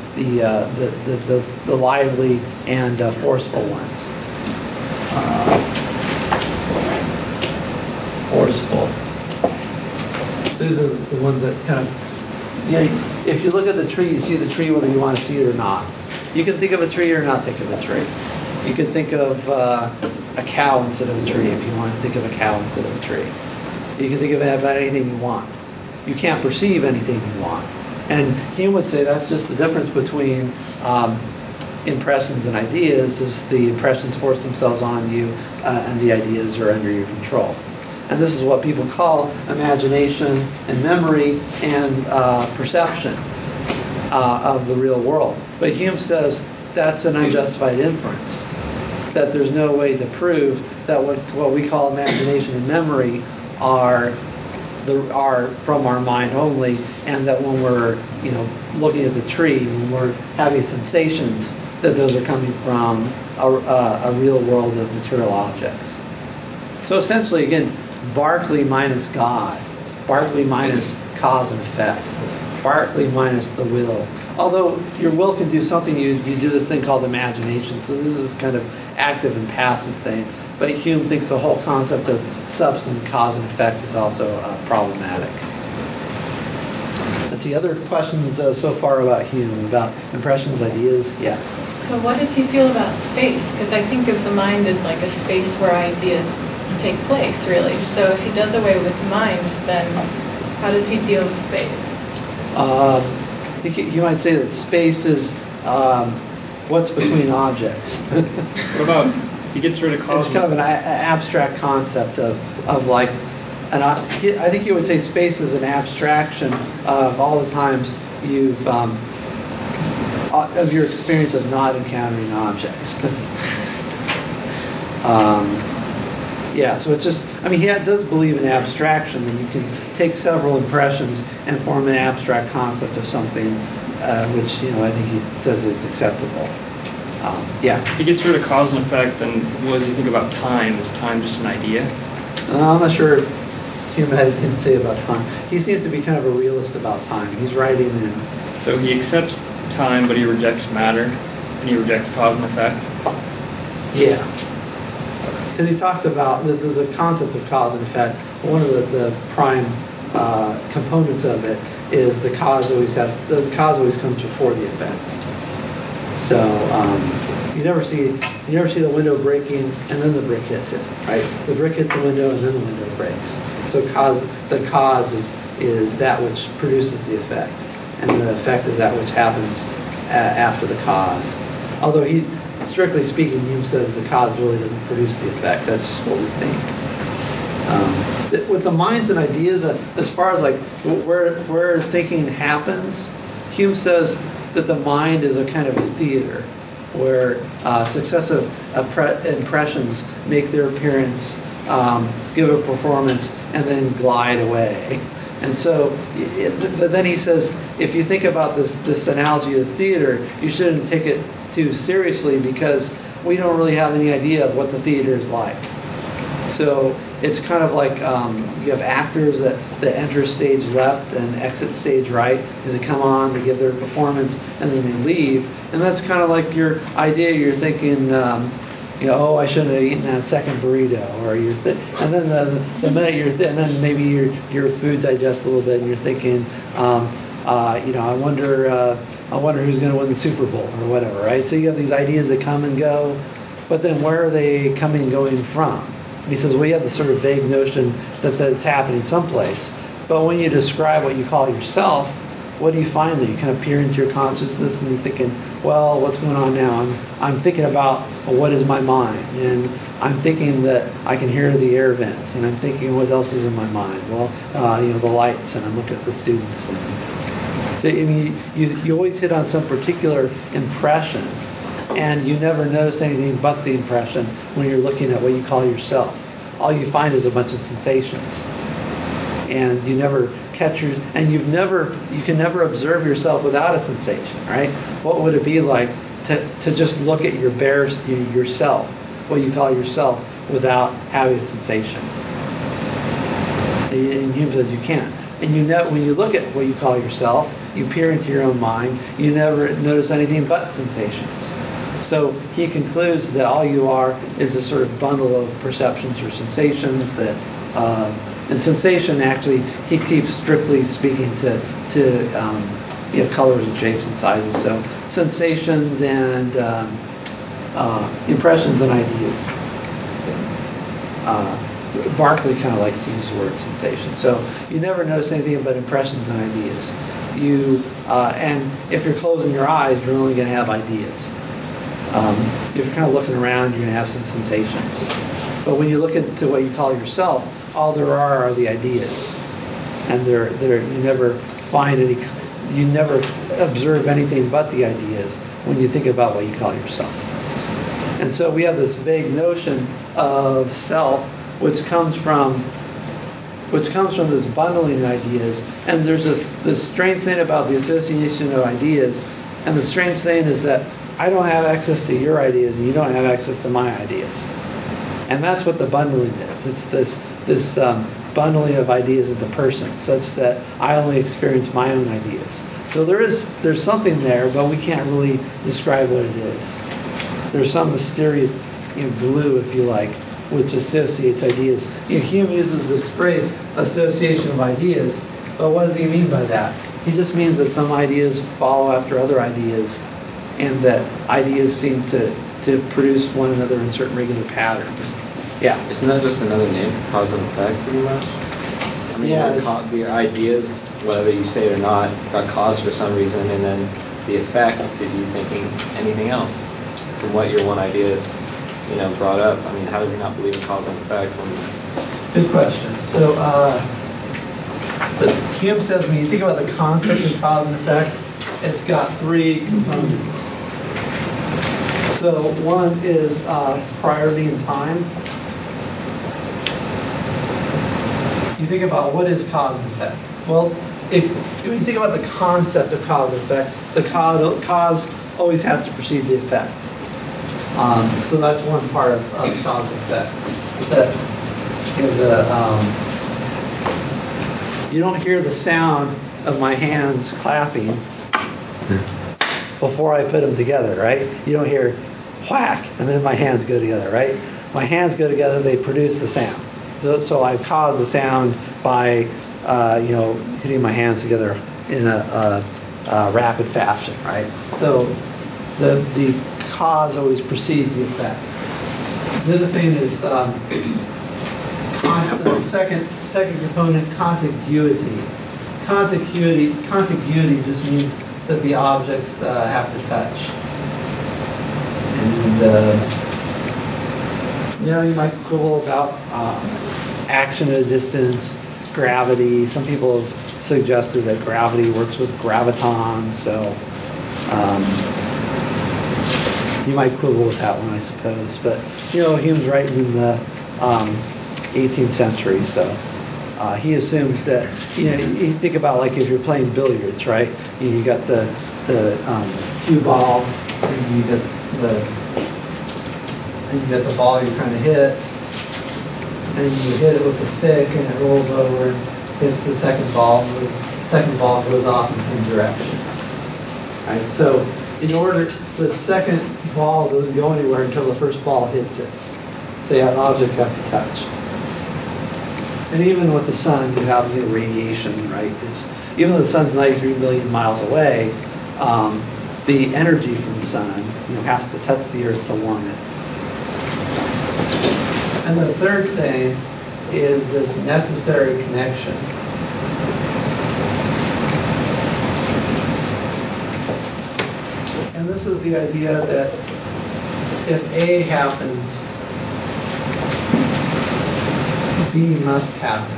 the lively and forceful ones. Forceful. So the ones that kind of, if you look at the tree, you see the tree whether you want to see it or not. You can think of a tree or not think of a tree. You can think of a cow instead of a tree if you want to think of a cow instead of a tree. You can think of it about anything you want. You can't perceive anything you want. And Hume would say that's just the difference between impressions and ideas, is the impressions force themselves on you and the ideas are under your control. And this is what people call imagination and memory and perception of the real world. But Hume says that's an unjustified inference, that there's no way to prove that what we call imagination and memory are from our mind only, and that when we're looking at the tree, when we're having sensations, that those are coming from a real world of material objects. So essentially, again, Berkeley minus God, Berkeley minus cause and effect, Berkeley minus the will. Although your will can do something, you do this thing called imagination. So this is kind of active and passive thing. But Hume thinks the whole concept of substance, cause, and effect is also problematic. Let's see, other questions so far about Hume, about impressions, ideas? Yeah. So what does he feel about space? Because I think of the mind as like a space where ideas take place, really. So if he does away with mind, then how does he deal with space? I think you might say that space is what's between objects. What about he gets rid of cause? It's kind of an abstract concept of like, and I think you would say space is an abstraction of all the times you've of your experience of not encountering objects. Yeah, so it's just, I mean, he does believe in abstraction, that you can take several impressions and form an abstract concept of something, which, I think he says is acceptable. Yeah. He gets rid of cause and effect, and what does he think about time? Is time just an idea? I'm not sure Hume had anything to say about time. He seems to be kind of a realist about time. He's writing in. So he accepts time, but he rejects matter, and he rejects cause and effect? Yeah. Because he talks about the concept of cause and effect. One of the prime components of it is the cause always comes before the effect. So you never see the window breaking and then the brick hits it, right? The brick hits the window and then the window breaks. So the cause is that which produces the effect, and the effect is that which happens after the cause. Although strictly speaking, Hume says the cause really doesn't produce the effect. That's just what we think. With the minds and ideas, as far as like where thinking happens, Hume says that the mind is a kind of a theater where successive impressions make their appearance, give a performance, and then glide away. And so, but then he says, if you think about this analogy of theater, you shouldn't take it too seriously because we don't really have any idea of what the theater is like. So it's kind of like you have actors that enter stage left and exit stage right, and they come on, they give their performance, and then they leave. And that's kind of like your idea. You're thinking, oh, I shouldn't have eaten that second burrito, or and then the minute and then maybe your food digests a little bit, and you're thinking, I wonder who's going to win the Super Bowl or whatever, right? So you have these ideas that come and go, but then where are they coming and going from? He says, well, you have this sort of vague notion that it's happening someplace, but when you describe what you call yourself, what do you find there? You kind of peer into your consciousness and you're thinking, well, what's going on now? I'm thinking about what is my mind, and I'm thinking that I can hear the air vents, and I'm thinking what else is in my mind? Well, the lights, and I'm looking at the students. And so, I mean, you always hit on some particular impression, and you never notice anything but the impression when you're looking at what you call yourself. All you find is a bunch of sensations, and you never catch you can never observe yourself without a sensation, right? What would it be like to just look at yourself, what you call yourself, without having a sensation? And Hume says you can't. And when you look at what you call yourself, you peer into your own mind, you never notice anything but sensations. So he concludes that all you are is a sort of bundle of perceptions or sensations that, and sensation actually he keeps strictly speaking to colors and shapes and sizes. So sensations and impressions and ideas. Berkeley kind of likes to use the word sensation. So you never notice anything but impressions and ideas. And if you're closing your eyes, you're only going to have ideas. If you're kind of looking around, you're going to have some sensations. But when you look into what you call yourself, all there are the ideas, and you never find any. You never observe anything but the ideas when you think about what you call yourself. And so we have this vague notion of self, which comes from this bundling of ideas. And there's this strange thing about the association of ideas. And the strange thing is that I don't have access to your ideas, and you don't have access to my ideas. And that's what the bundling is. It's this bundling of ideas of the person, such that I only experience my own ideas. So there's something there, but we can't really describe what it is. There's some mysterious glue, if you like, which associates ideas. Hume uses this phrase, association of ideas, but what does he mean by that? He just means that some ideas follow after other ideas, and that ideas seem to produce one another in certain regular patterns. Yeah. Isn't that just another name for cause and effect, pretty much? I mean, Yeah, your ideas, whether you say it or not, got caused for some reason, and then the effect is you thinking anything else from what your one idea is, brought up. I mean, how does he not believe in cause and effect when? Good question. So, Hume says when you think about the concept of cause and effect, it's got three components. So one is priority in time. You think about what is cause and effect. Well, if you think about the concept of cause and effect, the cause always has to precede the effect. So that's one part of cause and effect. That is you don't hear the sound of my hands clapping before I put them together, right? You don't hear whack and then my hands go together, right? My hands go together, they produce the sound. So I cause the sound by hitting my hands together in a rapid fashion, right? So the cause always precedes the effect. The other thing is the second component, contiguity. Contiguity just means that the objects have to touch. And you might quibble about action at a distance, gravity. Some people have suggested that gravity works with gravitons, so you might quibble with that one, I suppose. But Hume's writing in the 18th century, so he assumes that you think about like if you're playing billiards, right? You got the cue ball, and you got the ball you're trying to hit, and you hit it with a stick, and it rolls over and hits the second ball. And the second ball goes off in the same direction, right? So in order, the second ball doesn't go anywhere until the first ball hits it. The objects have to touch. And even with the sun, you have radiation, right? Even though the sun's 93 million miles away, the energy from the sun has to touch the earth to warm it. And the third thing is this necessary connection. And this is the idea that if A happens, B must happen.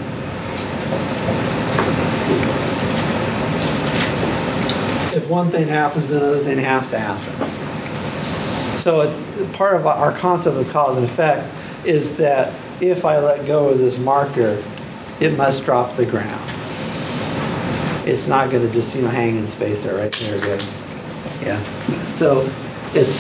If one thing happens, another thing has to happen. So it's part of our concept of cause and effect is that if I let go of this marker, it must drop to the ground. It's not going to just hang in space there. Right there it goes. Yeah. So it's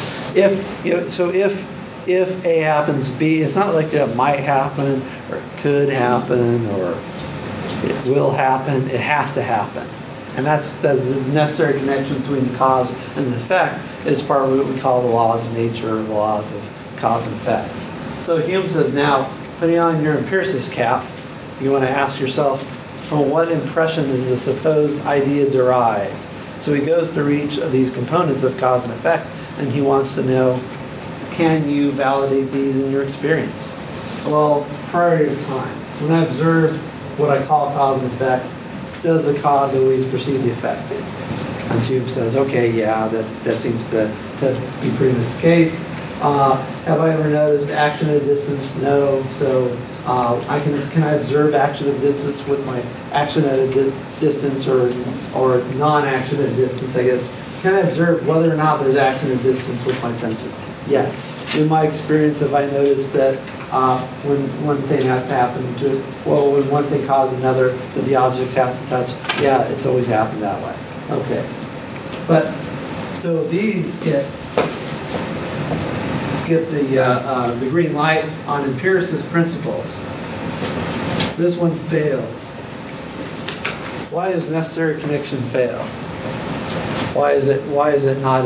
if A happens, B. It's not like it might happen or it could happen or it will happen. It has to happen. And that's the necessary connection between the cause and the effect is part of what we call the laws of nature or the laws of cause and effect. So Hume says now, putting on your empiricist cap, you want to ask yourself, from what impression is the supposed idea derived? So he goes through each of these components of cause and effect, and he wants to know, can you validate these in your experience? Well, prior to time, when I observe what I call cause and effect, does the cause always precede the effect? And Hume says, okay, yeah, that seems to be pretty much the case. Have I ever noticed action at a distance? No. So can I observe action at a distance with my action at a distance or non-action at a distance, I guess. Can I observe whether or not there's action at a distance with my senses? Yes. In my experience, have I noticed that when one thing has to happen when one thing causes another, that the objects have to touch? Yeah, it's always happened that way. Okay. But, so these get the green light on empiricist principles. This one fails. Why does necessary connection fail? Why is it not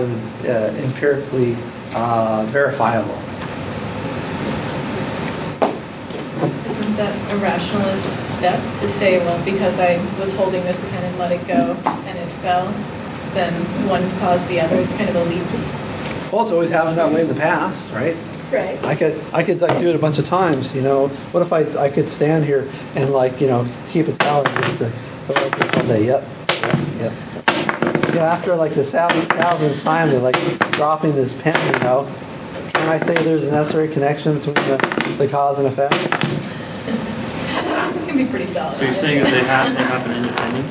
empirically verifiable? isn't that a rationalist step to say, well, because I was holding this pen and let it go and it fell, then one caused the other? It's kind of a leap. Well, it's always happened that way in the past, right? Right. I could like do it a bunch of times, you know. What if I could stand here and like, you know, keep it down and just go like this all day? Yep. You know, after like the 7,000th time of like dropping this pen, you know, can I say there's a necessary connection between the cause and effect? It can be pretty solid. So you're saying that they happen independent?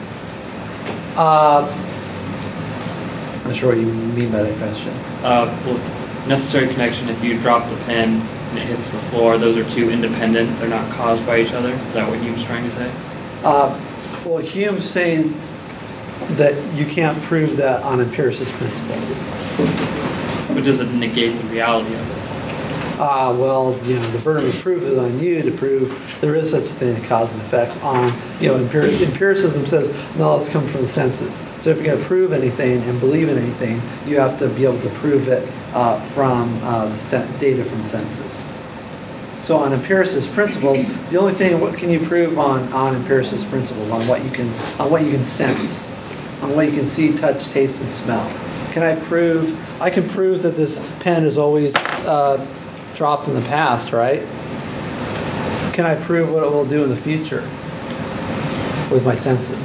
I'm not sure what you mean by that question. Well, necessary connection, if you drop the pen and it hits the floor, those are two independent. They're not caused by each other. Is that what Hume's trying to say? Well, Hume's saying that you can't prove that on empiricist principles. But does it negate the reality of it? Well, you know, the burden of proof is on you to prove there is such a thing as cause and effect. You know, empiricism says knowledge comes from the senses. So if you're going to prove anything and believe in anything, you have to be able to prove it from data from senses. So on empiricist principles, the only thing, what can you prove on empiricist principles? On what you can sense, on what you can see, touch, taste, and smell. I can prove that this pen is always dropped in the past, right? Can I prove what it will do in the future with my senses?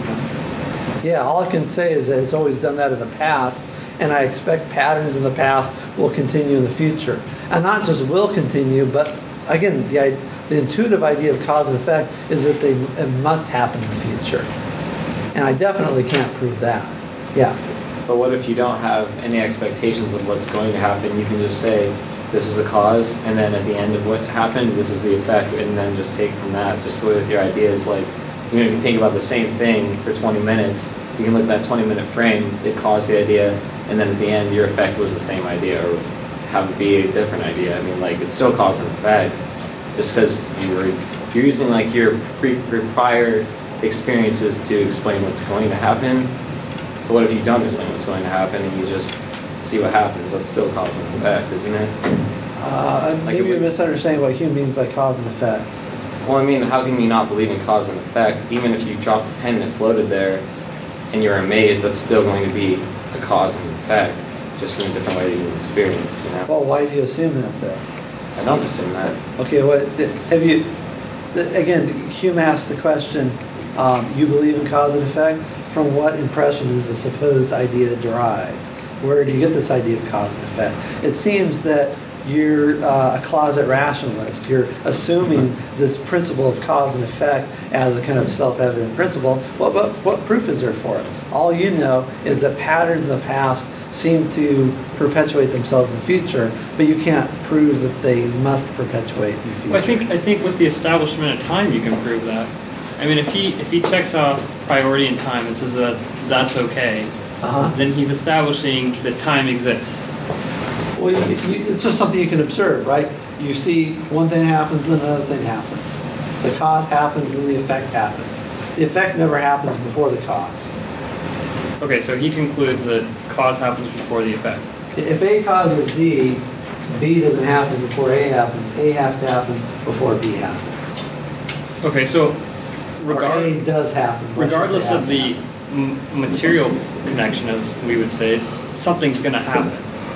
Yeah, all I can say is that it's always done that in the past, and I expect patterns in the past will continue in the future. And not just will continue, but again, the intuitive idea of cause and effect is that it must happen in the future. And I definitely can't prove that. Yeah. But what if you don't have any expectations of what's going to happen? You can just say, this is the cause, and then at the end of what happened, this is the effect, and then just take from that. Just with your ideas, like, you know, if you think about the same thing for 20 minutes, you can look at that 20-minute frame, it caused the idea, and then at the end, your effect was the same idea, or have it be a different idea. I mean, like, it's still cause and effect, just because you're using, like, your prior experiences to explain what's going to happen. But what if you don't explain what's going to happen, and you just see what happens? That's still cause and effect, isn't it? Maybe you're misunderstanding what Hume means by cause and effect. Well, I mean, how can you not believe in cause and effect? Even if you dropped the pen that floated there and you're amazed, that's still going to be a cause and effect, just in a different way that you experienced, you know? Well, why do you assume that, though? I don't assume that. Okay, have you... Again, Hume asked the question, you believe in cause and effect? From what impression is the supposed idea derived? Where do you get this idea of cause and effect? It seems that you're a closet rationalist. You're assuming this principle of cause and effect as a kind of self-evident principle. Well, but what proof is there for it? All you know is that patterns in the past seem to perpetuate themselves in the future, but you can't prove that they must perpetuate in the future. Well, I think with the establishment of time, you can prove that. I mean, if he checks off priority in time and says that that's okay, then he's establishing that time exists. Well, it's just something you can observe, right? You see one thing happens, then another thing happens. The cause happens, and the effect happens. The effect never happens before the cause. Okay, so he concludes that cause happens before the effect. If A causes B, B doesn't happen before A happens. A has to happen before B happens. Okay, so A does happen. Regardless of the material connection, as we would say, something's going to happen.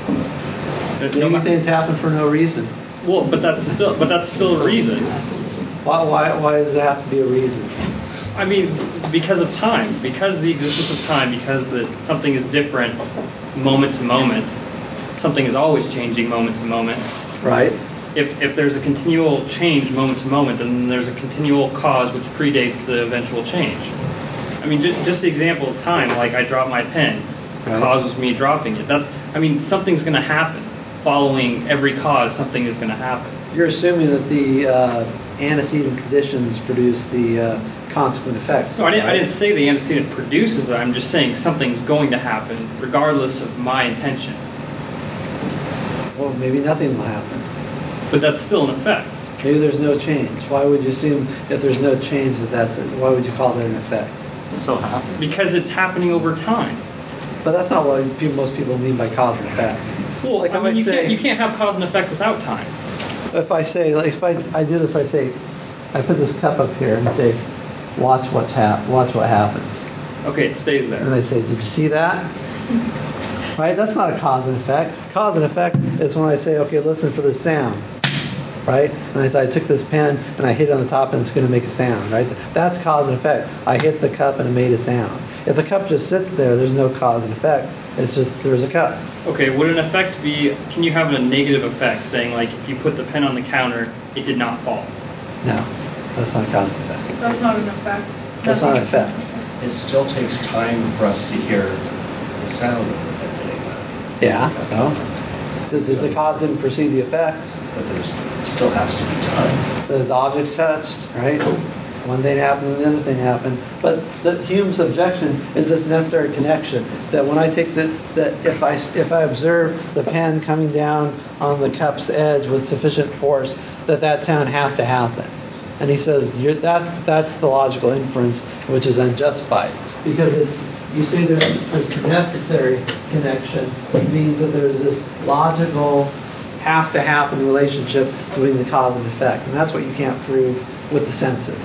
Maybe things happen for no reason. Well, but that's still a reason. Why does it have to be a reason? I mean, because of time, because the existence of time, because something is different moment to moment. Something is always changing moment to moment. Right. If there's a continual change moment to moment, then there's a continual cause which predates the eventual change. I mean, just the example of time, like I drop my pen, causes me dropping it. Something's going to happen. Following every cause, something is going to happen. You're assuming that the antecedent conditions produce the consequent effects. No, I didn't say the antecedent produces it. I'm just saying something's going to happen regardless of my intention. Well, maybe nothing will happen. But that's still an effect. Maybe there's no change. Why would you assume if there's no change that's it? Why would you call that an effect? It still happens. Because it's happening over time. But that's not what most people mean by cause and effect. Well, you can't have cause and effect without time. If I say, like, if I do this, I say, I put this cup up here and say, watch what happens. Okay, it stays there. And they say, did you see that? Right? That's not a cause and effect. Cause and effect is when I say, okay, listen for the sound. Right? And I say, I took this pen and I hit it on the top and it's going to make a sound. Right? That's cause and effect. I hit the cup and it made a sound. If the cup just sits there, there's no cause and effect. It's just there's a cup. Okay, would an effect be, can you have a negative effect, saying like if you put the pen on the counter, it did not fall? No, that's not cause and effect. That's not an effect. That's not an effect. It still takes time for us to hear the sound of the pen hitting that. Yeah, so the cause didn't precede the effect. But there still has to be time. The object's touched, right? One thing happened, the other thing happened. But Hume's objection is this necessary connection that when I take that if I observe the pen coming down on the cup's edge with sufficient force, that sound has to happen. And he says that's the logical inference, which is unjustified because you say there's this necessary connection. It means that there's this logical has to happen relationship between the cause and effect, and that's what you can't prove with the senses.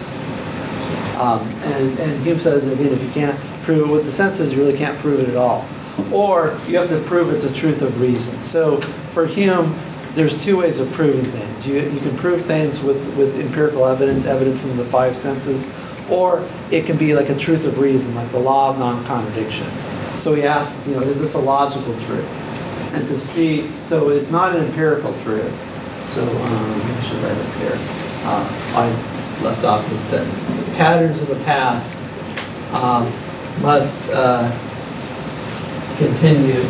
And Hume says again, if you can't prove it with the senses, you really can't prove it at all. Or you have to prove it's a truth of reason. So for Hume, there's two ways of proving things. You can prove things with empirical evidence from the five senses, or it can be like a truth of reason, like the law of non-contradiction. So he asks, is this a logical truth? And to see, so it's not an empirical truth. So I should write up here. I left off in the sentence. Patterns of the past must continue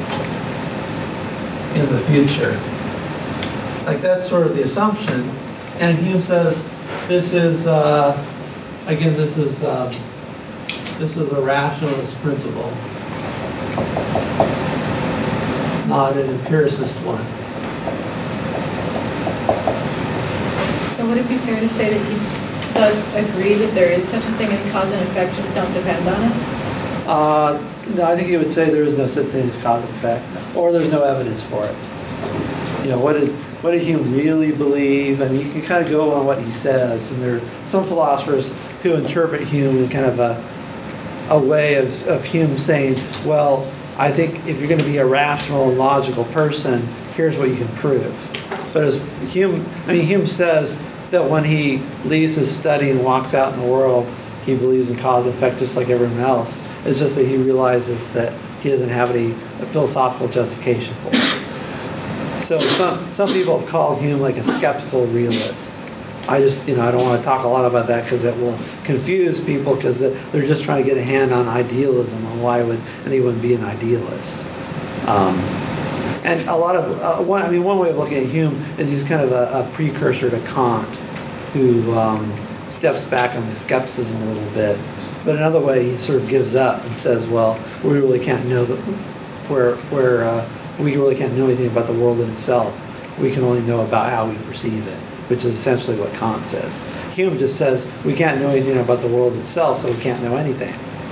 in the future. Like that's sort of the assumption. And Hume says this is a rationalist principle, not an empiricist one. So would it be fair to say that he does agree that there is such a thing as cause and effect, just don't depend on it? No, I think he would say there is no such thing as cause and effect, or there's no evidence for it. What did Hume really believe? I mean, you can kind of go on what he says, and there are some philosophers who interpret Hume in kind of a way of Hume saying, well, I think if you're going to be a rational and logical person, here's what you can prove. But as Hume says that when he leaves his study and walks out in the world, he believes in cause and effect just like everyone else. It's just that he realizes that he doesn't have any philosophical justification for it. So some people have called Hume like a skeptical realist. I don't want to talk a lot about that because it will confuse people because they're just trying to get a hand on idealism and why would anyone be an idealist. And a lot of one way of looking at Hume is he's kind of a precursor to Kant, who steps back on the skepticism a little bit. But another way, he sort of gives up and says, "Well, we really can't know we really can't know anything about the world in itself. We can only know about how we perceive it," which is essentially what Kant says. Hume just says we can't know anything about the world itself, so we can't know anything.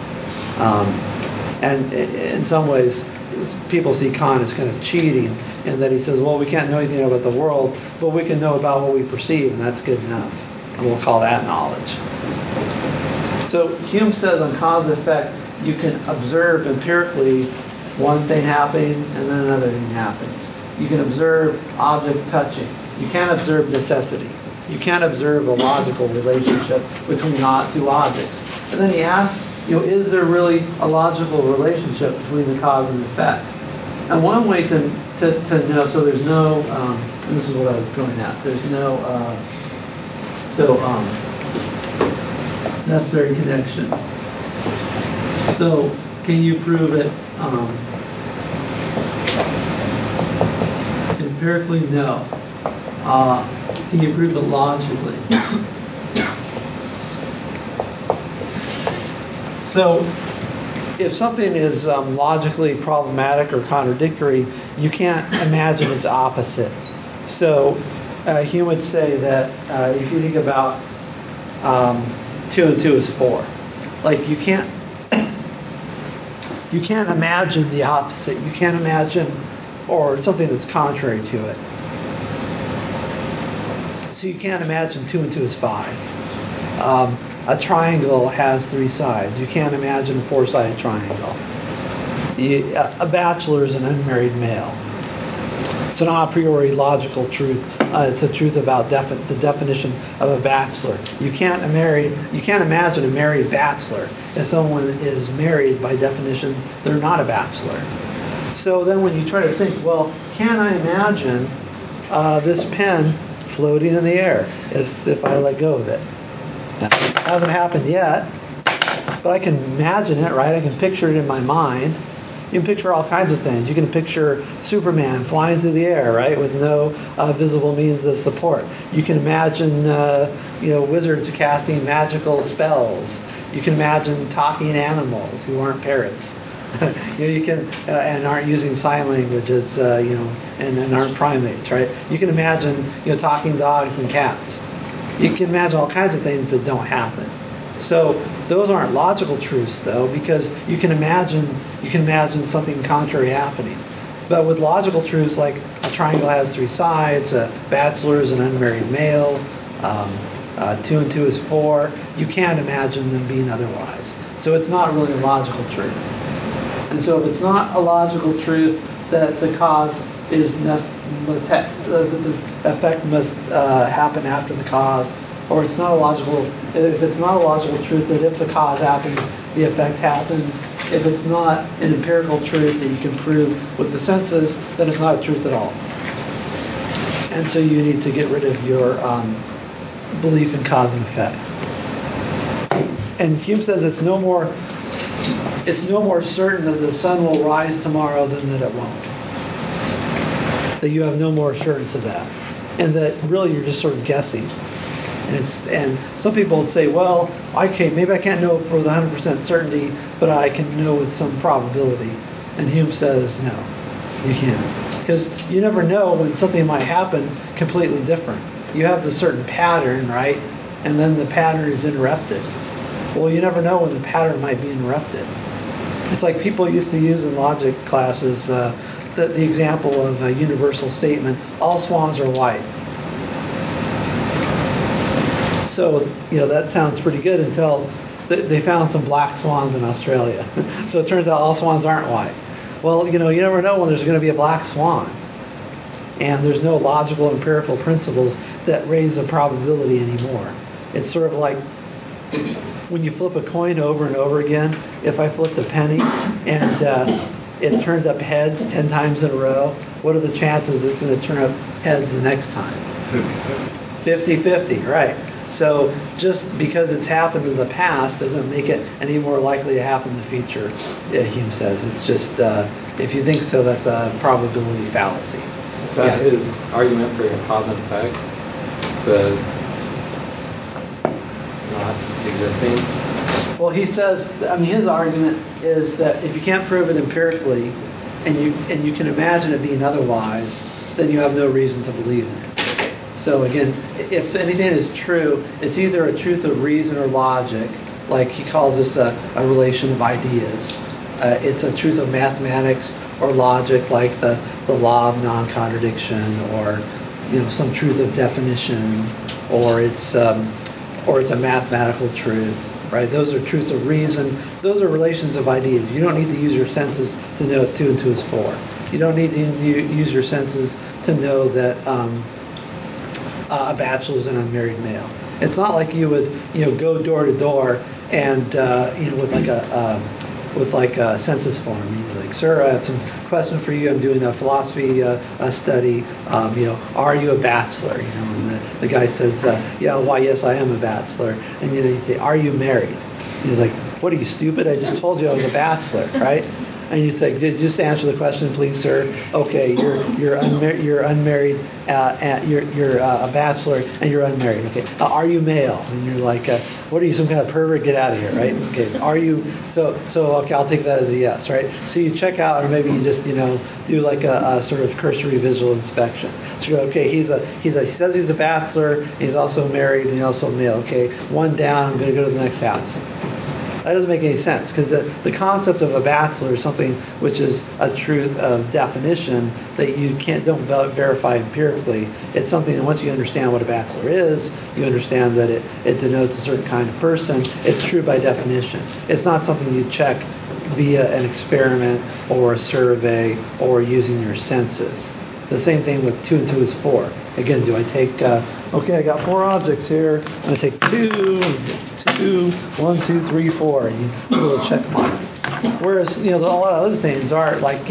And in some ways, people see Kant as kind of cheating in that he says, well, we can't know anything about the world, but we can know about what we perceive, and that's good enough. And we'll call that knowledge. So Hume says on cause and effect, you can observe empirically one thing happening and then another thing happening. You can observe objects touching. You can't observe necessity. You can't observe a logical relationship between two objects. And then he asks, is there really a logical relationship between the cause and effect? And one way to know, so there's no, and this is what I was going at, there's no, necessary connection. So can you prove it empirically? No. Can you prove it logically? So if something is logically problematic or contradictory, you can't imagine its opposite. So Hume would say that if you think about 2 and 2 is 4, like you can't imagine the opposite. You can't imagine or something that's contrary to it. So you can't imagine 2 and 2 is 5. A triangle has 3 sides. You can't imagine a 4-sided triangle. A bachelor is an unmarried male. It's an a priori logical truth. It's a truth about the definition of a bachelor. You can't imagine a married bachelor. If someone is married, by definition, they're not a bachelor. So then when you try to think, well, can I imagine this pen floating in the air as if I let go of it? Now, it hasn't happened yet, but I can imagine it, right? I can picture it in my mind. You can picture all kinds of things. You can picture Superman flying through the air, right, with no visible means of support. You can imagine, wizards casting magical spells. You can imagine talking animals who aren't parrots. You can and aren't using sign languages, and aren't primates, right? You can imagine, talking dogs and cats. You can imagine all kinds of things that don't happen. So those aren't logical truths, though, because you can imagine something contrary happening. But with logical truths, like a triangle has 3 sides, a bachelor is an unmarried male, 2 and 2 is 4, you can't imagine them being otherwise. So it's not really a logical truth. And so if it's not a logical truth that the cause the effect must happen after the cause, or if it's not a logical truth that if the cause happens, the effect happens, if it's not an empirical truth that you can prove with the senses, then it's not a truth at all. And so you need to get rid of your belief in cause and effect. And Hume says it's no more certain that the sun will rise tomorrow than that it won't. That you have no more assurance of that, and that really you're just sort of guessing. And some people would say, well, maybe I can't know for the 100% certainty, but I can know with some probability. And Hume says, no, you can't. Because you never know when something might happen completely different. You have this certain pattern, right? And then the pattern is interrupted. Well, you never know when the pattern might be interrupted. It's like people used to use in logic classes the example of a universal statement, all swans are white. So, that sounds pretty good until they found some black swans in Australia. So it turns out all swans aren't white. Well, you never know when there's going to be a black swan. And there's no logical empirical principles that raise the probability anymore. It's sort of like when you flip a coin over and over again. If I flip the penny and it turns up heads 10 times in a row, what are the chances it's going to turn up heads the next time? 50-50, right. So just because it's happened in the past doesn't make it any more likely to happen in the future, Hume says. It's just, if you think so, that's a probability fallacy. Is that his argument for cause and effect? The not existing? Well, he says, his argument is that if you can't prove it empirically and you can imagine it being otherwise, then you have no reason to believe in it. So again, if anything is true, it's either a truth of reason or logic, like he calls this a relation of ideas. It's a truth of mathematics or logic, like the law of non-contradiction, or some truth of definition, or it's a mathematical truth. Right? Those are truths of reason. Those are relations of ideas. You don't need to use your senses to know if 2 and 2 is 4. You don't need to use your senses to know that a bachelor is an unmarried male. It's not like you would go door to door and with like a census form. You'd be like, sir, I have some question for you. I'm doing a philosophy study. Are you a bachelor? And the guy says, why, yes, I am a bachelor. And you say, are you married? And he's like, what, are you stupid? I just told you I was a bachelor, right? And you say, just answer the question, please, sir. Okay, you're unmarried. You're a bachelor, and you're unmarried. Okay, are you male? And you're like, what are you, some kind of pervert? Get out of here, right? Okay, are you? So okay, I'll take that as a yes, right? So you check out, or maybe you just do like a sort of cursory visual inspection. So you go, okay, he says he's a bachelor. He's also married, and he's also male. Okay, one down. I'm going to go to the next house. That doesn't make any sense, because the concept of a bachelor is something which is a truth of definition that you don't verify empirically. It's something that once you understand what a bachelor is, you understand that it denotes a certain kind of person. It's true by definition. It's not something you check via an experiment or a survey or using your senses. The same thing with 2 and 2 is 4. Again, do I take, okay, I got 4 objects here. I'm going to take 2, 1, 2, 3, 4. And you do a little check mark. Whereas, a lot of other things are like,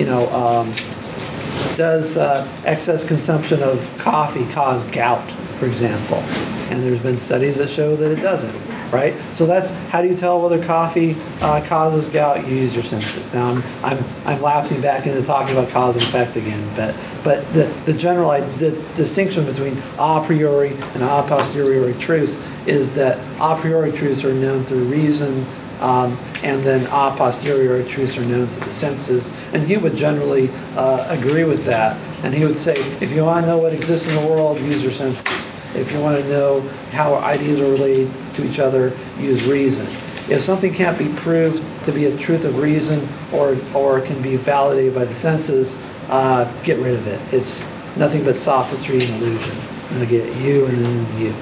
does excess consumption of coffee cause gout, for example? And there's been studies that show that it doesn't, right? So that's, how do you tell whether coffee causes gout? You use your senses. Now I'm lapsing back into talking about cause and effect again, but the general distinction between a priori and a posteriori truths is that a priori truths are known through reason, and then a posteriori truths are known through the senses. And he would generally agree with that. And he would say, if you want to know what exists in the world, use your senses. If you want to know how ideas are related to each other, use reason. If something can't be proved to be a truth of reason or can be validated by the senses, get rid of it. It's nothing but sophistry and illusion. And I get you and then you.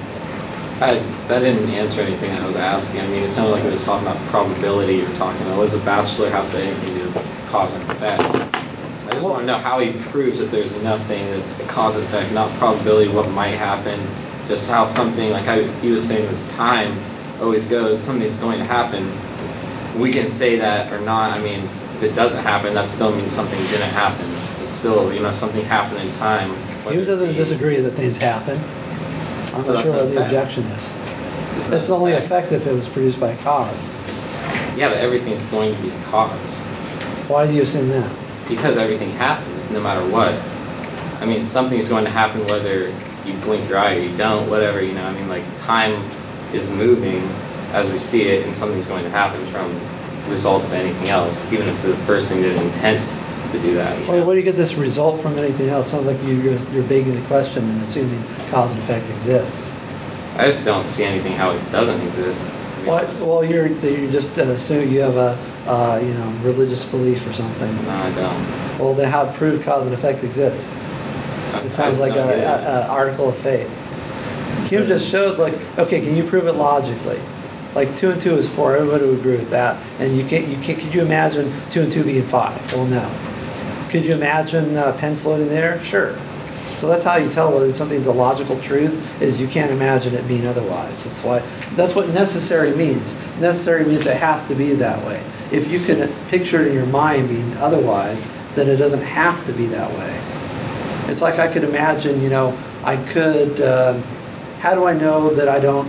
That didn't answer anything I was asking. I mean, it sounded like it was talking about probability. You're talking about, does a bachelor have to anything to do with cause and effect? I just want to know how he proves that there's nothing that's a cause and effect, not probability, what might happen, just how something, like how he was saying with time always goes, something's going to happen. We can say that or not. I mean, if it doesn't happen, that still means something didn't happen. It's still, something happened in time. He doesn't disagree that things happen. I'm not sure what the objection is. It's only effect if it was produced by cause. Yeah, but everything's going to be a cause. Why do you assume that? Because everything happens, no matter what. I mean, something's going to happen whether you blink your eye or you don't, whatever, time is moving as we see it, and something's going to happen from result of anything else, even if the person didn't intend to do that. Well, where do you get this result from anything else? Sounds like you're begging the question and assuming cause and effect exists. I just don't see anything how it doesn't exist. Well, you just assume you have a religious belief or something. No, I don't. Well, then how prove cause and effect exists? It sounds like an article of faith. Hume just showed, okay, can you prove it logically? Like 2 and 2 is 4. Everybody would agree with that. And could you imagine 2 and 2 being 5? Well, no. Could you imagine a pen floating there? Sure. So that's how you tell whether something's a logical truth, is you can't imagine it being otherwise. That's what necessary means. Necessary means it has to be that way. If you can picture it in your mind being otherwise, then it doesn't have to be that way. It's like I could imagine, I could. How do I know that I don't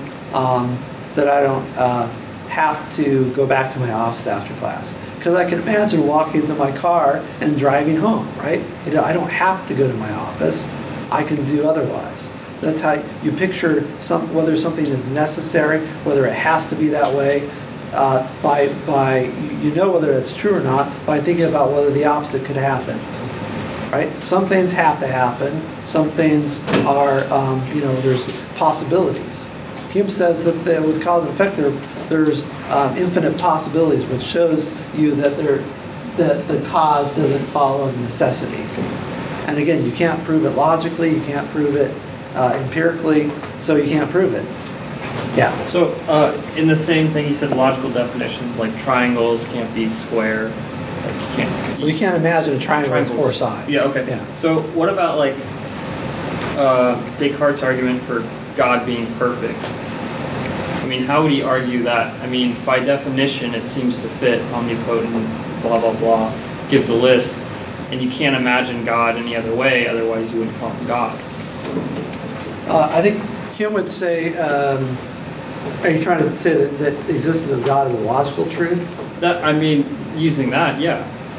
have to go back to my office after class? Because I can imagine walking to my car and driving home, right? I don't have to go to my office. I can do otherwise. That's how you picture whether something is necessary, whether it has to be that way, by whether it's true or not by thinking about whether the opposite could happen. Right? Some things have to happen. Some things are, there's possibilities. Hume says that with cause and effect, there's infinite possibilities, which shows you that the cause doesn't follow necessity. And again, you can't prove it logically, you can't prove it empirically, so you can't prove it. Yeah. So in the same thing, he said logical definitions like triangles can't be square. You can't imagine a triangle with 4 sides. Yeah. Okay. Yeah. So what about Descartes' argument for God being perfect? I mean, how would he argue that? I mean, by definition, it seems to fit omnipotent, blah, blah, blah, give the list, and you can't imagine God any other way, otherwise you wouldn't call him God. I think Hume would say, are you trying to say that the existence of God is a logical truth? Using that, yeah.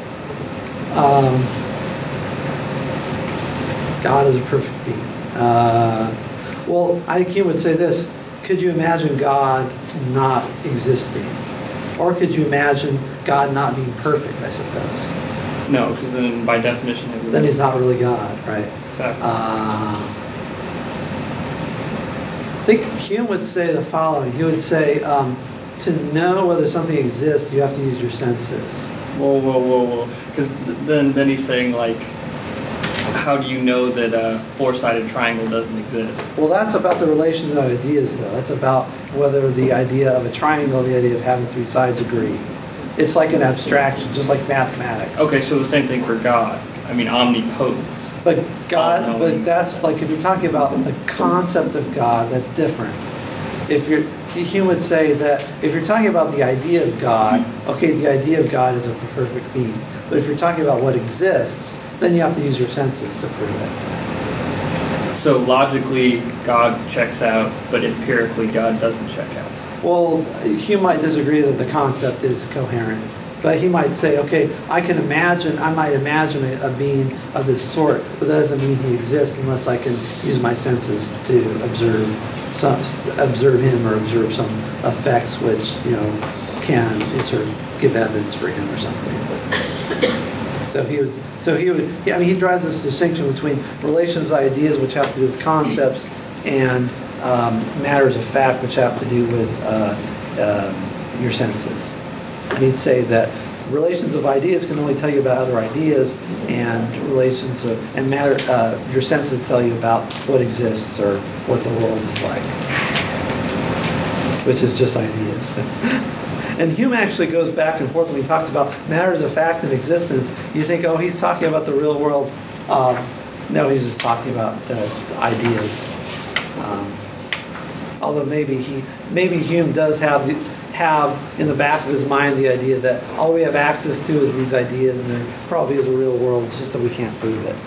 God is a perfect being. Well, I think Hume would say this. Could you imagine God not existing? Or could you imagine God not being perfect, I suppose? No, because then by definition... Then he's not really God, right? Exactly. I think Hume would say the following. He would say, to know whether something exists, you have to use your senses. Whoa. Because then he's saying, like, how do you know that a four-sided triangle doesn't exist? Well, that's about the relations of ideas, though. That's about whether the idea of a triangle, the idea of having three sides agree. It's like an abstraction, just like mathematics. Okay, so the same thing for God. I mean, omnipotent. But God, but that's like if you're talking about the concept of God, that's different. He would say that if you're talking about the idea of God, okay, the idea of God is a perfect being. But if you're talking about what exists, then you have to use your senses to prove it. So logically, God checks out, but empirically, God doesn't check out. Well, Hume might disagree that the concept is coherent. But he might say, okay, I might imagine a being of this sort, but that doesn't mean he exists unless I can use my senses to observe him or observe some effects which, can sort of give evidence for him or something. He draws this distinction between relations of ideas, which have to do with concepts, and matters of fact, which have to do with your senses. And he'd say that relations of ideas can only tell you about other ideas, and your senses tell you about what exists or what the world is like, which is just ideas. And Hume actually goes back and forth when he talks about matters of fact and existence. You think, oh, he's talking about the real world. No, he's just talking about the ideas. Although maybe Hume does have in the back of his mind the idea that all we have access to is these ideas, and there probably is a real world. It's just that we can't prove it.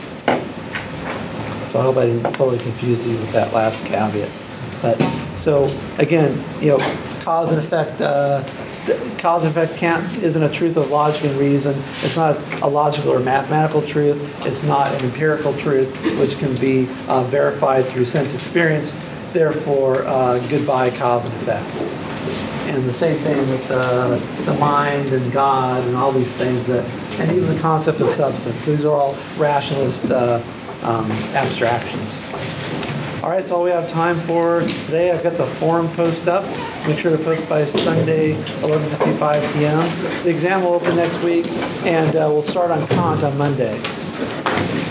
So I hope I didn't totally confuse you with that last caveat. But so again, cause and effect. Cause and effect isn't a truth of logic and reason. It's not a logical or mathematical truth. It's not an empirical truth, which can be verified through sense experience. Therefore, goodbye cause and effect. And the same thing with the mind and God and all these things, and even the concept of substance. These are all rationalist abstractions. All right, that's all we have time for today. I've got the forum post up. Make sure to post by Sunday, 11:55 p.m. The exam will open next week, and we'll start on Kant on Monday.